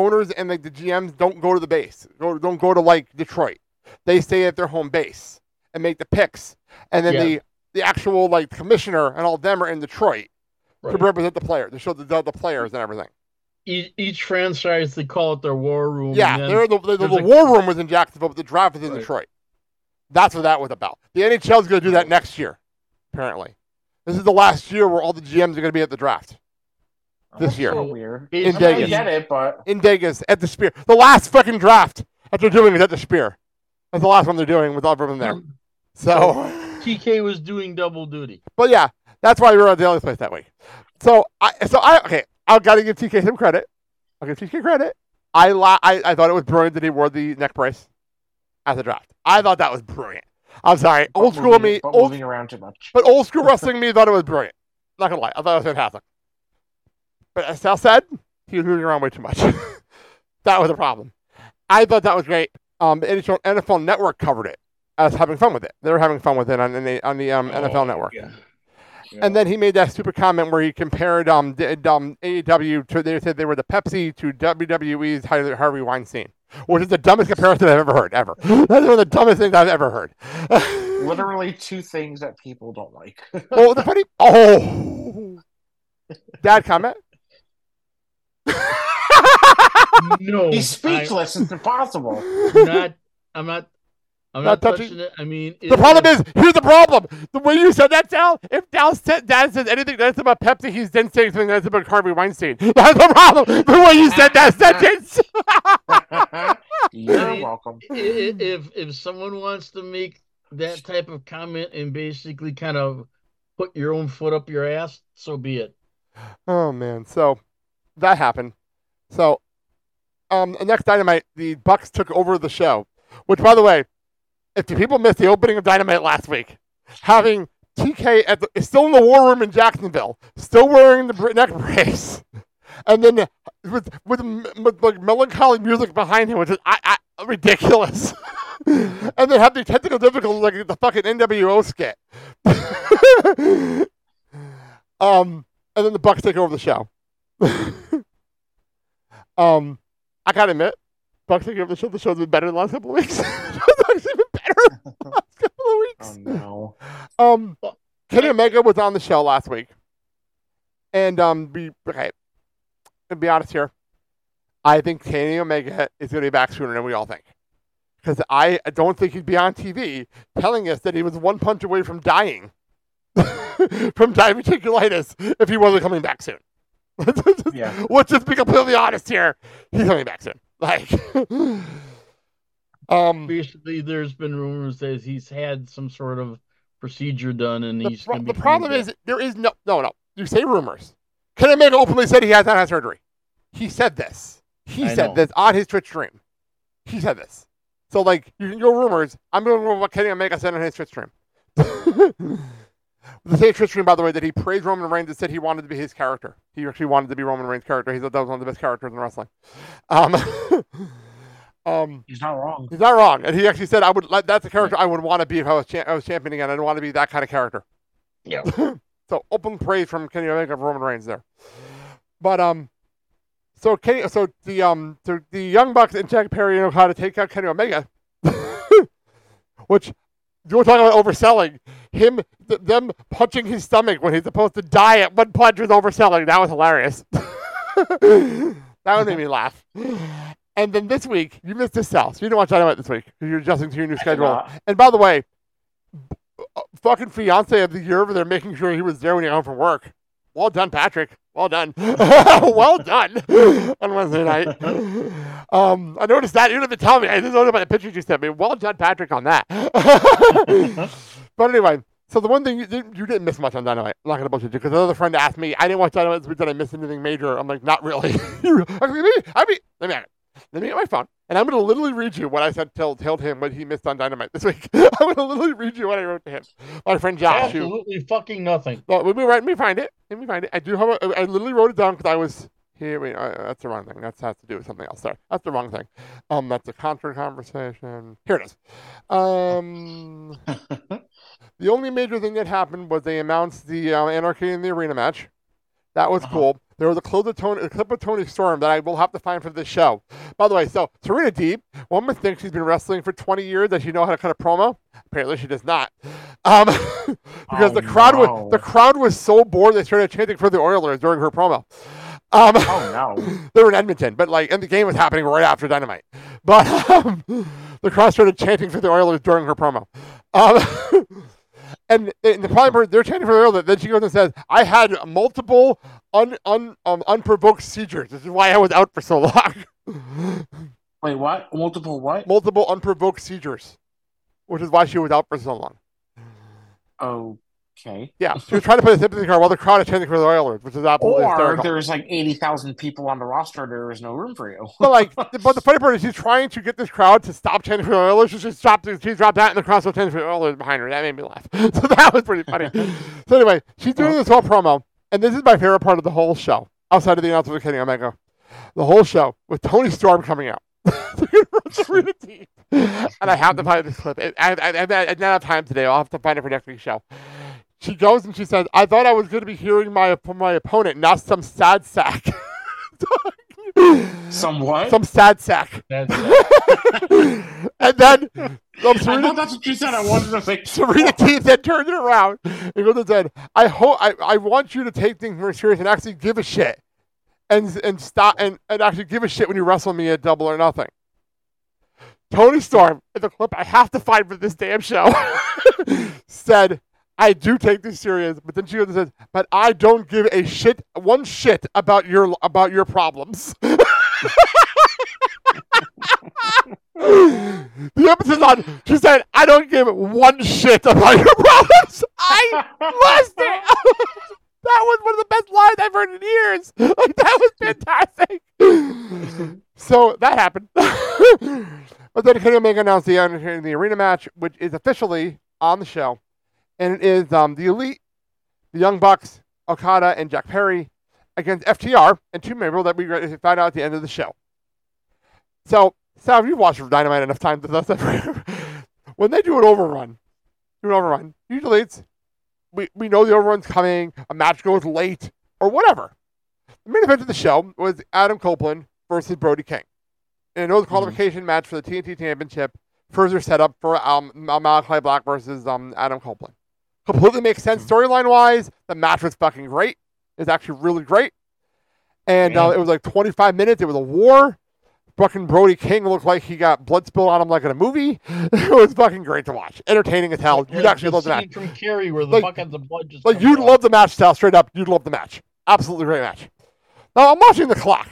GMs don't go to the base. Don't go to like Detroit. They stay at their home base and make the picks. And then the actual like commissioner and all of them are in Detroit to represent the players. They show the players and everything. Each franchise, they call it their war room. Yeah, and then the war room was in Jacksonville, but the draft was in Detroit. That's what that was about. The NHL is going to do that next year, apparently. This is the last year where all the GMs are going to be at the draft. This year. So weird. In I Vegas. get it, but In Vegas, at the Spear. The last fucking draft that they're doing is at the Spear. That's the last one they're doing with all of them there. So, TK was doing double duty. but yeah, that's why we were at the other place that week. Okay, I've got to give TK some credit. I'll give TK credit. I thought it was brilliant that he wore the neck brace at the draft. I thought that was brilliant. I'm sorry, old school me, moving around too much. but old school wrestling me thought it was brilliant. Not gonna lie, I thought it was fantastic. But as Sal said, he was moving around way too much. That was a problem. I thought that was great. The NFL Network covered it. I was having fun with it. They were having fun with it on the NFL Network. Yeah. And then he made that stupid comment where he compared AEW to, they said they were the Pepsi to WWE's Harvey Weinstein, which is the dumbest comparison I've ever heard, ever. That's one of the dumbest things I've ever heard. Literally two things that people don't like. Well, the funny... Oh! Dad comment? No, He's speechless. It's impossible. I'm not touching it. I mean, The problem is, here's the problem. The way you said that, Dal, if Dad says anything nice about Pepsi, he's then saying something nice about Harvey Weinstein. That's the problem. The way you said that sentence. You're welcome. If someone wants to make that type of comment and basically kind of put your own foot up your ass, so be it. Oh, man. So, that happened. So, the next Dynamite, the Bucks took over the show. Which, by the way, if the people missed the opening of Dynamite last week, having TK is still in the war room in Jacksonville, still wearing the neck brace, and then with like melancholy music behind him, which is ridiculous, and then have the technical difficulties like the fucking NWO skit, and then the Bucks take over the show. I gotta admit, Bucks taking over the show. The show's been better the last couple of weeks. It's been better the last couple of weeks. Oh no. Kenny Omega was on the show last week, and to be honest here, I think Kenny Omega is going to be back sooner than we all think, because I don't think he'd be on TV telling us that he was one punch away from dying from diverticulitis if he wasn't coming back soon. Yeah. Let's just be completely honest here. He's coming back soon. Like, Basically, there's been rumors that he's had some sort of procedure done, and he's going to be the problem coming is there is no. You say rumors. Kenny Omega openly said he has not had surgery. he said this. He I said know. this on his Twitch stream. He said this. So, like, you can go rumors. I'm going with what Kenny Omega said on his Twitch stream. The same Twitch stream, by the way, that he praised Roman Reigns and said he wanted to be his character. He actually wanted to be Roman Reigns' character. He thought that was one of the best characters in wrestling. He's not wrong. He's not wrong. And he actually said, that's a character I would want to be if I was champion again. I'd want to be that kind of character. Yeah. So open praise from Kenny Omega for Roman Reigns there. But so the Young Bucks and Jack Perry know how to take out Kenny Omega, which you were talking about overselling. Them punching his stomach when he's supposed to die at one punch was overselling. That was hilarious. That one made me laugh. And then this week, you missed this sell. So you didn't watch Dynamite this week because you're adjusting to your new schedule. And by the way, fucking fiance of the year over there making sure he was there when he got home from work. Well done, Patrick. Well done. Well done on Wednesday night. I noticed that. You didn't even tell me. I just noticed by the pictures you sent me. Well done, Patrick, on that. But anyway, so the one thing you didn't miss much on Dynamite. I'm not going to bullshit you because another friend asked me, I didn't watch Dynamite this week. Did I miss anything major? I'm like, not really. Let me get my phone, and I'm going to literally read you what I said told him what he missed on Dynamite this week. I'm going to literally read you what I wrote to him. My friend Josh. Absolutely fucking nothing. Well, let me find it. I do have I literally wrote it down because I was here. Wait, that's the wrong thing. That has to do with something else. Sorry, that's the wrong thing. That's a contra conversation. Here it is. The only major thing that happened was they announced the Anarchy in the Arena match. That was cool. There was a clip of Tony Storm that I will have to find for this show. By the way, so Serena Deeb, one would think she's been wrestling for 20 years, that she knows how to cut a promo. Apparently she does not. Because the crowd was so bored they started chanting for the Oilers during her promo. They were in Edmonton, but and the game was happening right after Dynamite. But the crowd started chanting for the Oilers during her promo. And the problem, they're chanting for the Oilers. Then she goes and says, "I had multiple unprovoked seizures. This is why I was out for so long." Wait, what? Multiple what? Multiple unprovoked seizures, which is why she was out for so long. Okay. Yeah, she was trying to play a sympathy card while the crowd is chanting for the Oilers, which is absolutely hysterical. There's 80,000 people on the roster. There is no room for you. But the funny part is she's trying to get this crowd to stop chanting for the Oilers. She dropped that, and the crowd still chanting for the Oilers behind her. That made me laugh. So that was pretty funny. So anyway, she's doing this whole promo, and this is my favorite part of the whole show, outside of the announcement of Kenny Omega. The whole show with Tony Storm coming out. And I have to find this clip. I don't have time today. I'll have to find it for next week's show. She goes and she says, "I thought I was going to be hearing from my opponent, not some sad sack." Some what? Some sad sack. And then I thought that's what you said. I wanted to say Serena Deeb then turned it around and goes and said, I want you to take things more serious and actually give a shit. And stop and actually give a shit when you wrestle me at Double or Nothing. Tony Storm, in the clip I have to find for this damn show, said, "I do take this serious," but then she goes and says, "But I don't give a shit, one shit about your problems." The emphasis on, she said, "I don't give one shit about your problems." I lost it. That was one of the best lines I've heard in years. That was fantastic. So that happened. But then Kenny Omega announced the Arena match, which is officially on the show. And it is the Elite, the Young Bucks, Okada, and Jack Perry against FTR and two members that we found out at the end of the show. So, Sal, you've watched Dynamite enough times with us. When they do an overrun, usually it's, we know the overrun's coming, a match goes late, or whatever. The main event of the show was Adam Copeland versus Brody King. And it was a qualification match for the TNT Championship, further set up for Malachi Black versus Adam Copeland. Completely makes sense storyline-wise. The match was fucking great. It was actually really great. And it was 25 minutes. It was a war. Fucking Brody King looked like he got blood spilled on him like in a movie. It was fucking great to watch. Entertaining as hell. You'd actually love the match. From Kerry where the buckets of blood just you'd love the match, Sal, straight up. You'd love the match. Absolutely great match. Now, I'm watching the clock.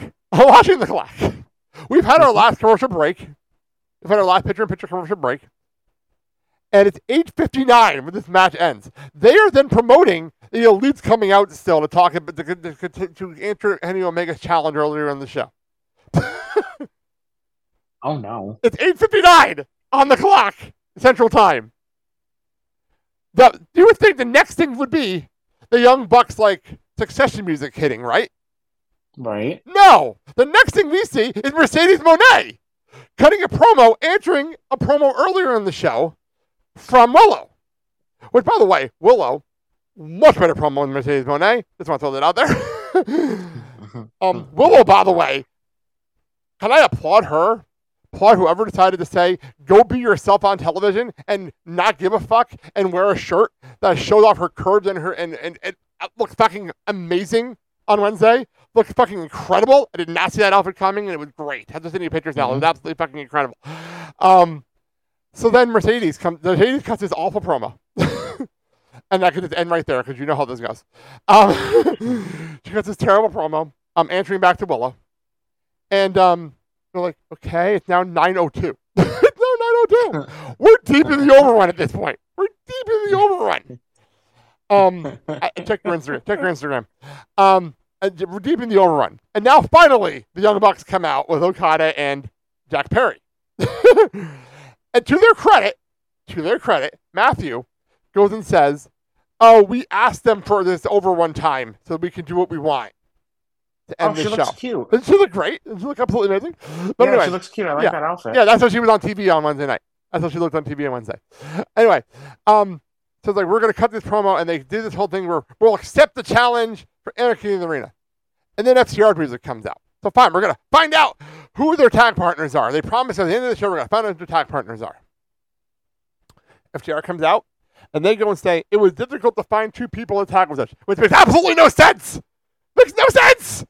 We've had our last commercial break. We've had our last picture-in-picture commercial break. And it's 8:59 when this match ends. They are then promoting the Elite's coming out still to talk about to answer Kenny Omega's challenge earlier in the show. Oh no! It's 8:59 on the clock, Central Time. You would think the next thing would be the Young Bucks Succession music hitting, right? Right. No, the next thing we see is Mercedes Moné cutting a promo, answering a promo earlier in the show from Willow. Which, by the way, Willow, much better promo than Mercedes Moné. Just want to throw that out there. Willow, by the way, can I applaud her? Applaud whoever decided to say, go be yourself on television and not give a fuck and wear a shirt that shows off her curves and her and looked fucking amazing on Wednesday. Looked fucking incredible. I did not see that outfit coming, and it was great. I have to send you pictures now. It was absolutely fucking incredible. So then Mercedes cuts this awful promo. And that could just end right there, because you know how this goes. She cuts this terrible promo, answering back to Willow. And they're like, okay, it's now 9:02. It's now 9:02. We're deep in the overrun at this point. We're deep in the overrun. Check your Instagram. We're deep in the overrun. And now finally, the Young Bucks come out with Okada and Jack Perry. And to their credit, Matthew goes and says, oh, we asked them for this overrun time so we can do what we want to end this show. Looks cute. Doesn't she look great? Doesn't she look absolutely amazing? But yeah, anyway, she looks cute. I like that outfit. Yeah, that's how she was on TV on Wednesday night. That's how she looked on TV on Wednesday. Anyway, so it's like, we're going to cut this promo, and they did this whole thing where we'll accept the challenge for Anarchy in the Arena. And then FTR music comes out. So fine, we're going to find out who their tag partners are. They promised at the end of the show we're going to find out who their tag partners are. FTR comes out, and they go and say, it was difficult to find two people to tag with us, which makes absolutely no sense! Makes no sense!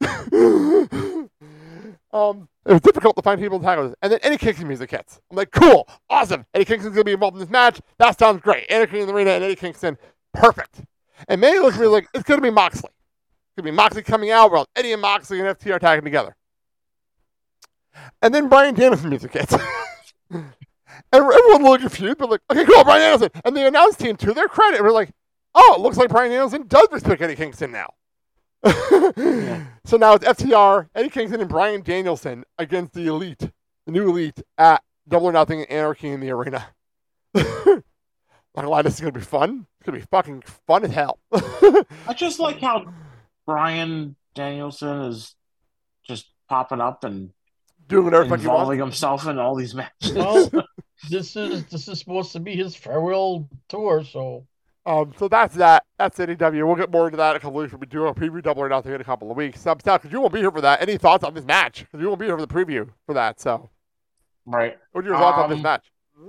It was difficult to find people to tag with us. And then Eddie Kingston music hits. I'm like, cool, awesome. Eddie Kingston's going to be involved in this match. That sounds great. Anarchy in the Arena and Eddie Kingston, perfect. And Manny looks at me like, it's going to be Moxley. It's going to be Moxley coming out. Well, Eddie and Moxley and FTR tagging together. And then Bryan Danielson music hits. And everyone looked confused, but like, okay, cool, Bryan Danielson. And the announce team, to their credit, were like, oh, it looks like Bryan Danielson does respect Eddie Kingston now. Yeah. So now it's FTR, Eddie Kingston, and Bryan Danielson against the Elite, the new Elite at Double or Nothing and Anarchy in the Arena. Not gonna lie, this is gonna be fun. It's gonna be fucking fun as hell. I just like how Bryan Danielson is just popping up and doing whatever he wants, involving himself in all these matches. Well, this is supposed to be his farewell tour, so. So that's that. That's AEW. We'll get more into that in a couple of weeks. We'll be doing a preview Double or Nothing in a couple of weeks. Sal, because you won't be here for that. Any thoughts on this match? Because you won't be here for the preview for that. So, right. What are your thoughts on this match?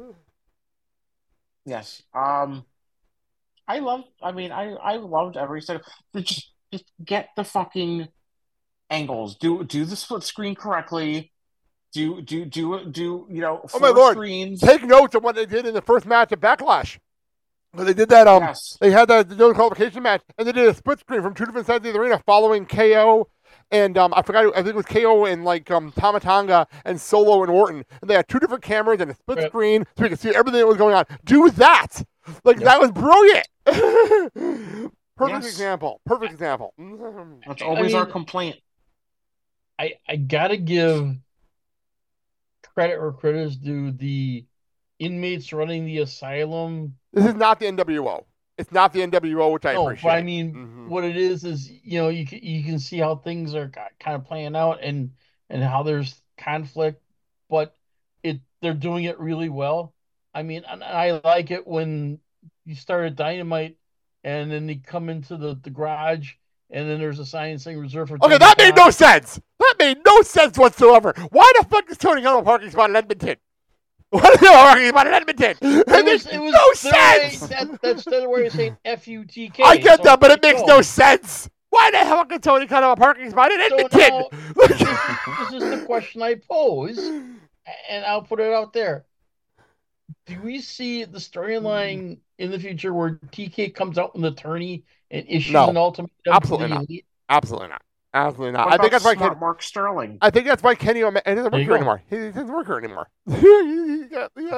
Yes. I loved every second. Just get the fucking angles. Do the split screen correctly. Do you know? Oh my lord! Screens. Take notes of what they did in the first match of Backlash. When they did that, yes. They had the no qualification match, and they did a split screen from two different sides of the arena, following KO and I think it was KO and Tama Tonga and Solo and Orton, and they had two different cameras and a split screen so we could see everything that was going on. Do that, that was brilliant. Perfect example. Perfect example. That's always our complaint. I gotta give credit where credit's due. The inmates running the asylum. This is not the NWO. It's not the NWO, which I appreciate. But I mean, what it is you can see how things are kind of playing out and how there's conflict, but they're doing it really well. I mean, I like it when you start at Dynamite and then they come into the garage and then there's a sign saying reserved for. Okay, that made no sense. That made no sense whatsoever. Why the fuck is Tony Khan a parking spot in Edmonton? What are you talking about in Edmonton? It makes no sense. That's the way you're saying FUTK. I get that, but it makes no sense. Why the hell can Tony Khan have a parking spot in Edmonton? Now, this is the question I pose, and I'll put it out there. Do we see the storyline in the future where TK comes out with an attorney and issues an ultimatum? Absolutely not. Absolutely not. Absolutely not. I think that's why Mark Sterling. I think that's why Kenny Omega doesn't work here anymore. He doesn't work here anymore.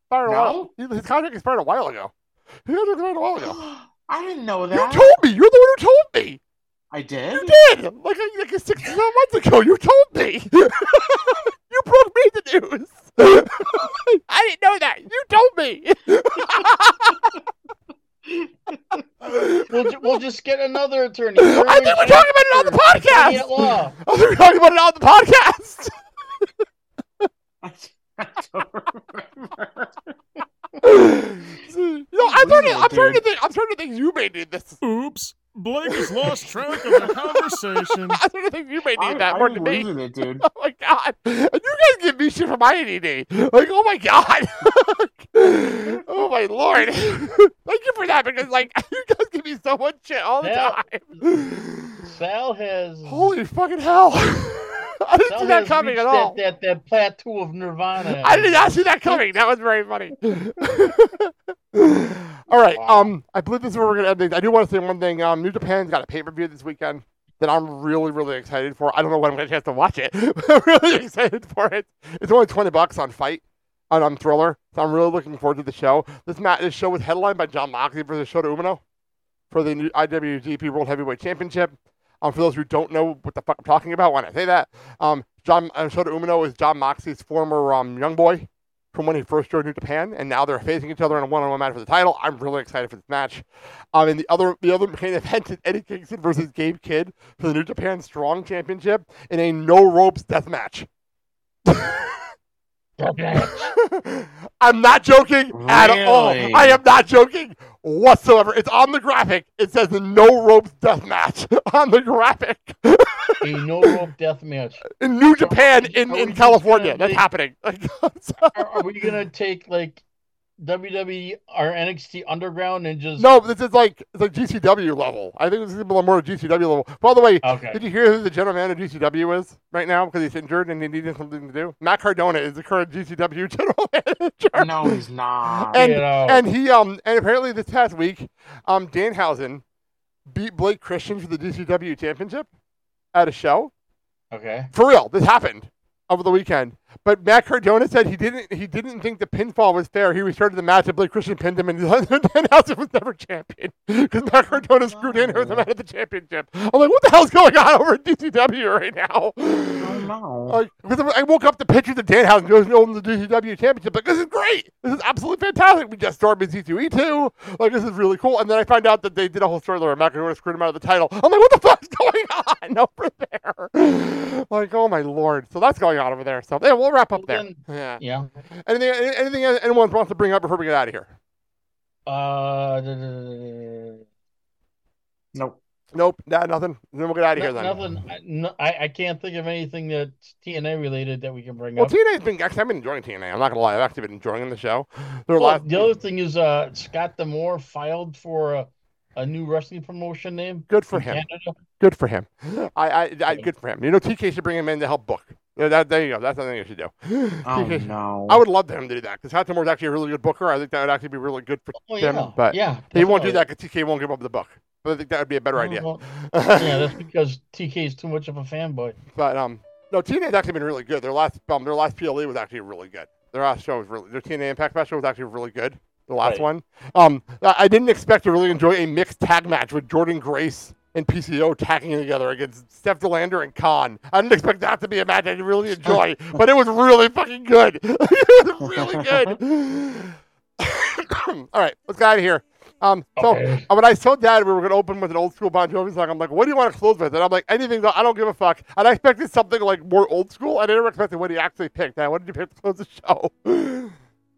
Expired a while. No? His contract expired a while ago. His contract expired a while ago. I didn't know You that. told me. You're the one who told me. I You did? did. Like 6 or 7 months ago. You told me. You broke me the news. I didn't know that. You told me. We'll just get another attorney. I think we're talking about it on the podcast. Attorney at law. I think we're talking about it on the podcast. I don't remember. I'm starting to think you may need this. Oops. Blake has lost track of the conversation. I'm starting to think you may need that more I'm than me. losing it, dude. Oh my god! And you guys give me shit for my ADD. Like, oh my god! Oh my lord! Thank you for that because, like, you guys give me so much shit all the Yeah. time. Sal has Holy fucking hell! I didn't Sal see that has coming reached at all. that plateau of nirvana. I did not see that coming. That was very funny. All right. Wow. I believe this is where we're gonna end things. I do want to say one thing. New Japan's got a pay-per-view this weekend that I'm really, really excited for. I don't know when I'm gonna get a chance to watch it. But I'm really excited for it. It's only $20 on Fight on Thriller, so I'm really looking forward to the show. This show was headlined by John Moxley versus Shota Umino for the new IWGP World Heavyweight Championship. For those who don't know what the fuck I'm talking about when I say that, Shota Umino is John Moxley's former young boy from when he first joined New Japan, and now they're facing each other in a one-on-one match for the title. I'm really excited for this match. And the other main event is Eddie Kingston versus Gabe Kidd for the New Japan Strong Championship in a no-ropes death match. I'm not joking at all. Really? I am not joking whatsoever. It's on the graphic. It says the no ropes death match on the graphic. A no rope death match. In New Japan Are we in just California. gonna That's make- happening. Are we gonna take like WWE or NXT Underground and just No, this is like it's like GCW level. I think this is more GCW level. By the way, Okay. did you hear who the general manager of GCW is right now because he's injured and he needed something to do? Matt Cardona is the current GCW general manager. No, he's not. And Get out. and he and apparently this past week, Danhausen beat Blake Christian for the GCW championship at a show. Okay. For real, this happened over the weekend. But Matt Cardona said he didn't think the pinfall was fair. He restarted the match and Blake Christian pinned him, and Danhausen was never champion because Matt Cardona screwed Danhausen out of the championship. I'm like, what the hell's going on over at DCW right now? Oh, no. Like, because I woke up to pictures of Danhausen goes over the DCW championship. Like, this is great. This is absolutely fantastic. We just started with C2E2. Like, this is really cool. And then I found out that they did a whole story where Matt Cardona screwed him out of the title. I'm like, what the fuck's going on over there? Like, oh my lord. So that's going on over there. So yeah, we'll wrap up there. Then- Yeah. Yeah. Anything anyone wants to bring up before we get out of here? Nope. Nope. Nah, nothing. Then we'll get out of here then. Nothing. I can't think of anything that's TNA related that we can bring Well, up. TNA's been actually I've been enjoying TNA. I'm not gonna lie, I've actually been enjoying the show. Well, the other thing is Scott D'Amore filed for a new wrestling promotion name. Good for in him. Canada. Good for him. I good for him. You know, TK should bring him in to help book. There you go. That's something you should do. Oh, TK no. I would love him to do that because Scott D'Amore's actually a really good booker. I think that would actually be really good for Oh, him. yeah. But yeah, he won't do definitely. that because TK won't give up the book. But I think that would be a better idea. Well, yeah, that's because TK is too much of a fanboy. But no, TNA's actually been really good. Their last PLE was actually really good. Their last show was really their TNA Impact special was actually really good. The last Right. one. I didn't expect to really enjoy a mixed tag match with Jordan Grace and PCO tagging together against Steph Delander and Khan. I didn't expect that to be a match I'd really enjoy, but it was really fucking good. It was really good. All right, let's get out of here. Okay. So when I told Dad we were going to open with an old school Bon Jovi song, I'm like, what do you want to close with? And I'm like, anything. I don't give a fuck. And I expected something like more old school. I never expected what he actually picked. Dad, what did you pick to close the show?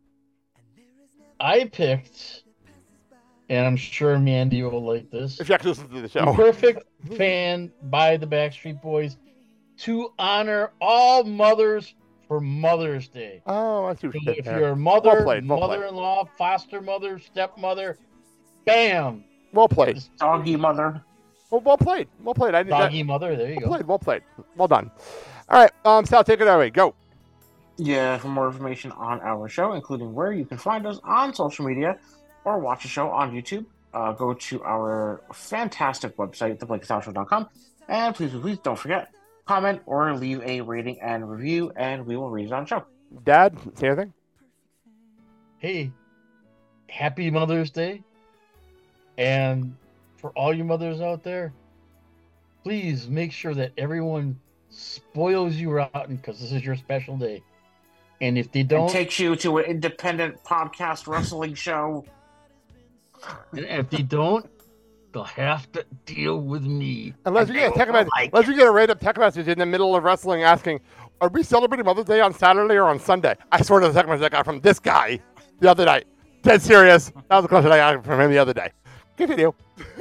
I picked, and I'm sure Mandy will like this. If you actually listen to the show. Perfect Fan by the Backstreet Boys to honor all mothers for Mother's Day. Oh, I see what So you did if there. you're a mother, Well played. mother-in-law, foster mother, stepmother, bam, Well played. Doggy mother. Well played. Well played. I did that. doggy mother. There you Well go. played. Well played. Well done. All right, Sal, take it away. Go. Yeah, for more information on our show, including where you can find us on social media or watch the show on YouTube, go to our fantastic website, theblakesoundshow.com. And please don't forget, comment or leave a rating and review, and we will read it on the show. Dad, say anything? hey, happy Mother's Day. And for all you mothers out there, please make sure that everyone spoils you rotten because this is your special day. And if they It don't, takes you to an independent podcast wrestling show. and if they don't, they'll have to deal with me. Unless you get a text message, unless you get a random text message in the middle of wrestling asking, "Are we celebrating Mother's Day on Saturday or on Sunday?" I swear to the text message I got from this guy the other night. Dead serious. That was the question I got from him the other day. Continue.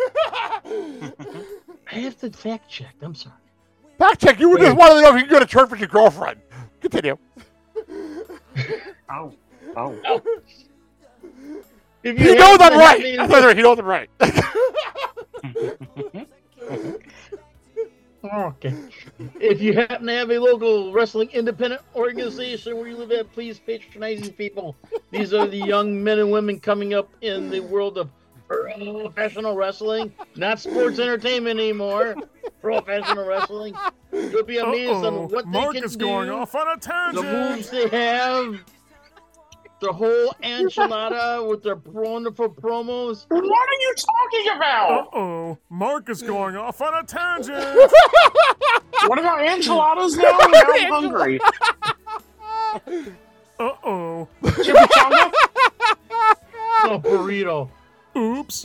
I have to fact check. I'm sorry. Fact check. You were just wanting to know if you could go to church with your girlfriend. Continue. Oh. If He you knows happen I'm to right. have That's right. He knows I'm right. Okay. If you happen to have a local wrestling independent organization where you live at, please patronize these people. These are the young men and women coming up in the world of professional wrestling, not sports entertainment anymore. Professional wrestling. You'll be amazed on what Mark they can is do, going off on a the tangent. moves they have, the whole enchilada with their wonderful promos. What are you talking about? Mark is going off on a tangent. What about enchiladas now? Now I'm hungry. Chimichanga? Oh, burrito. Oops.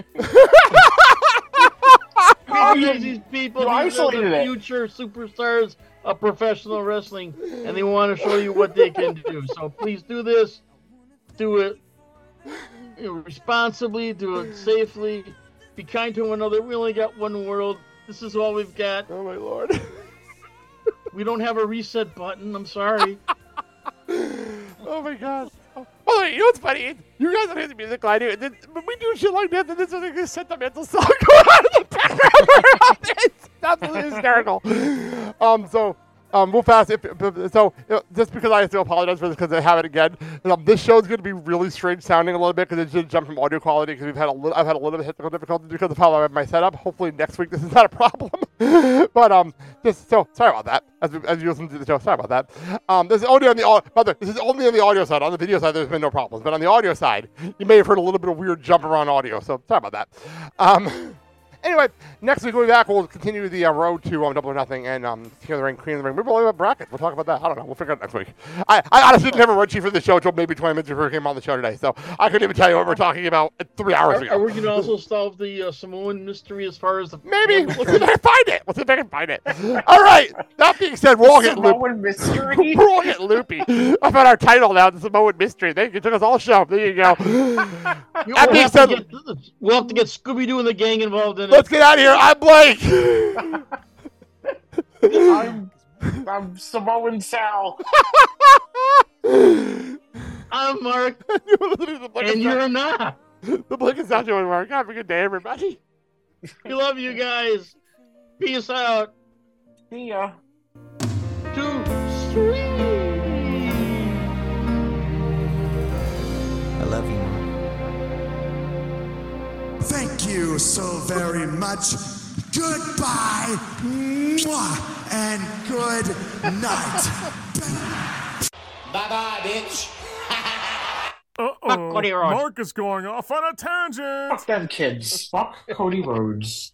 These people, you these are isolated the it. future superstars of professional wrestling, and they want to show you what they can do. So please do this. Do it responsibly. Do it safely. Be kind to one another. We only got one world. This is all we've got. Oh my lord. We don't have a reset button. I'm sorry. Oh my god. Oh, wait, you know what's funny? You guys don't hear the music I do. And then, when we do shit like that, then this is like a sentimental song going on in the background. It's absolutely hysterical. We'll fast. Just because I still apologize for this because I have it again. This show is going to be really strange sounding a little bit because it's just jumped from audio quality because I've had a little bit of technical difficulty because of how I have my setup. Hopefully next week this is not a problem. But sorry about that. As you listen to the show, sorry about that. This is only on the audio side. On the video side, there's been no problems. But on the audio side, you may have heard a little bit of weird jump around audio. So sorry about that. Anyway, next week we'll be back. We'll continue the road to Double or Nothing and King of the Ring, Queen of the Ring. Maybe we'll have brackets. We'll talk about that. I don't know. We'll figure it out next week. I honestly didn't have a run sheet for the show until maybe 20 minutes before we came on the show today. So I couldn't even tell you what we're talking about 3 hours ago. Are we going to also solve the Samoan mystery as far as the... Maybe. We'll see if I can find it. We'll see if I can find it. All right. That being said, we're all getting loopy. Samoan mystery? We're all getting loopy about our title now, the Samoan Mystery. It took us all show. There you go. That being said, we'll have to get Scooby-Doo and the gang involved in it. let's get out of here. I'm Blake. I'm Samoan Sal. I'm Mark, and you're not. The Blake and Sal Show with Mark. Have a good day, everybody. We love you guys. Peace out. See ya. 2, 3. I love you, Mom. Thank you so very much. Goodbye. Mwah, and good night. Bye-bye, bitch. Cody Rhodes. Mark is going off on a tangent. Fuck them kids. Fuck Cody Rhodes.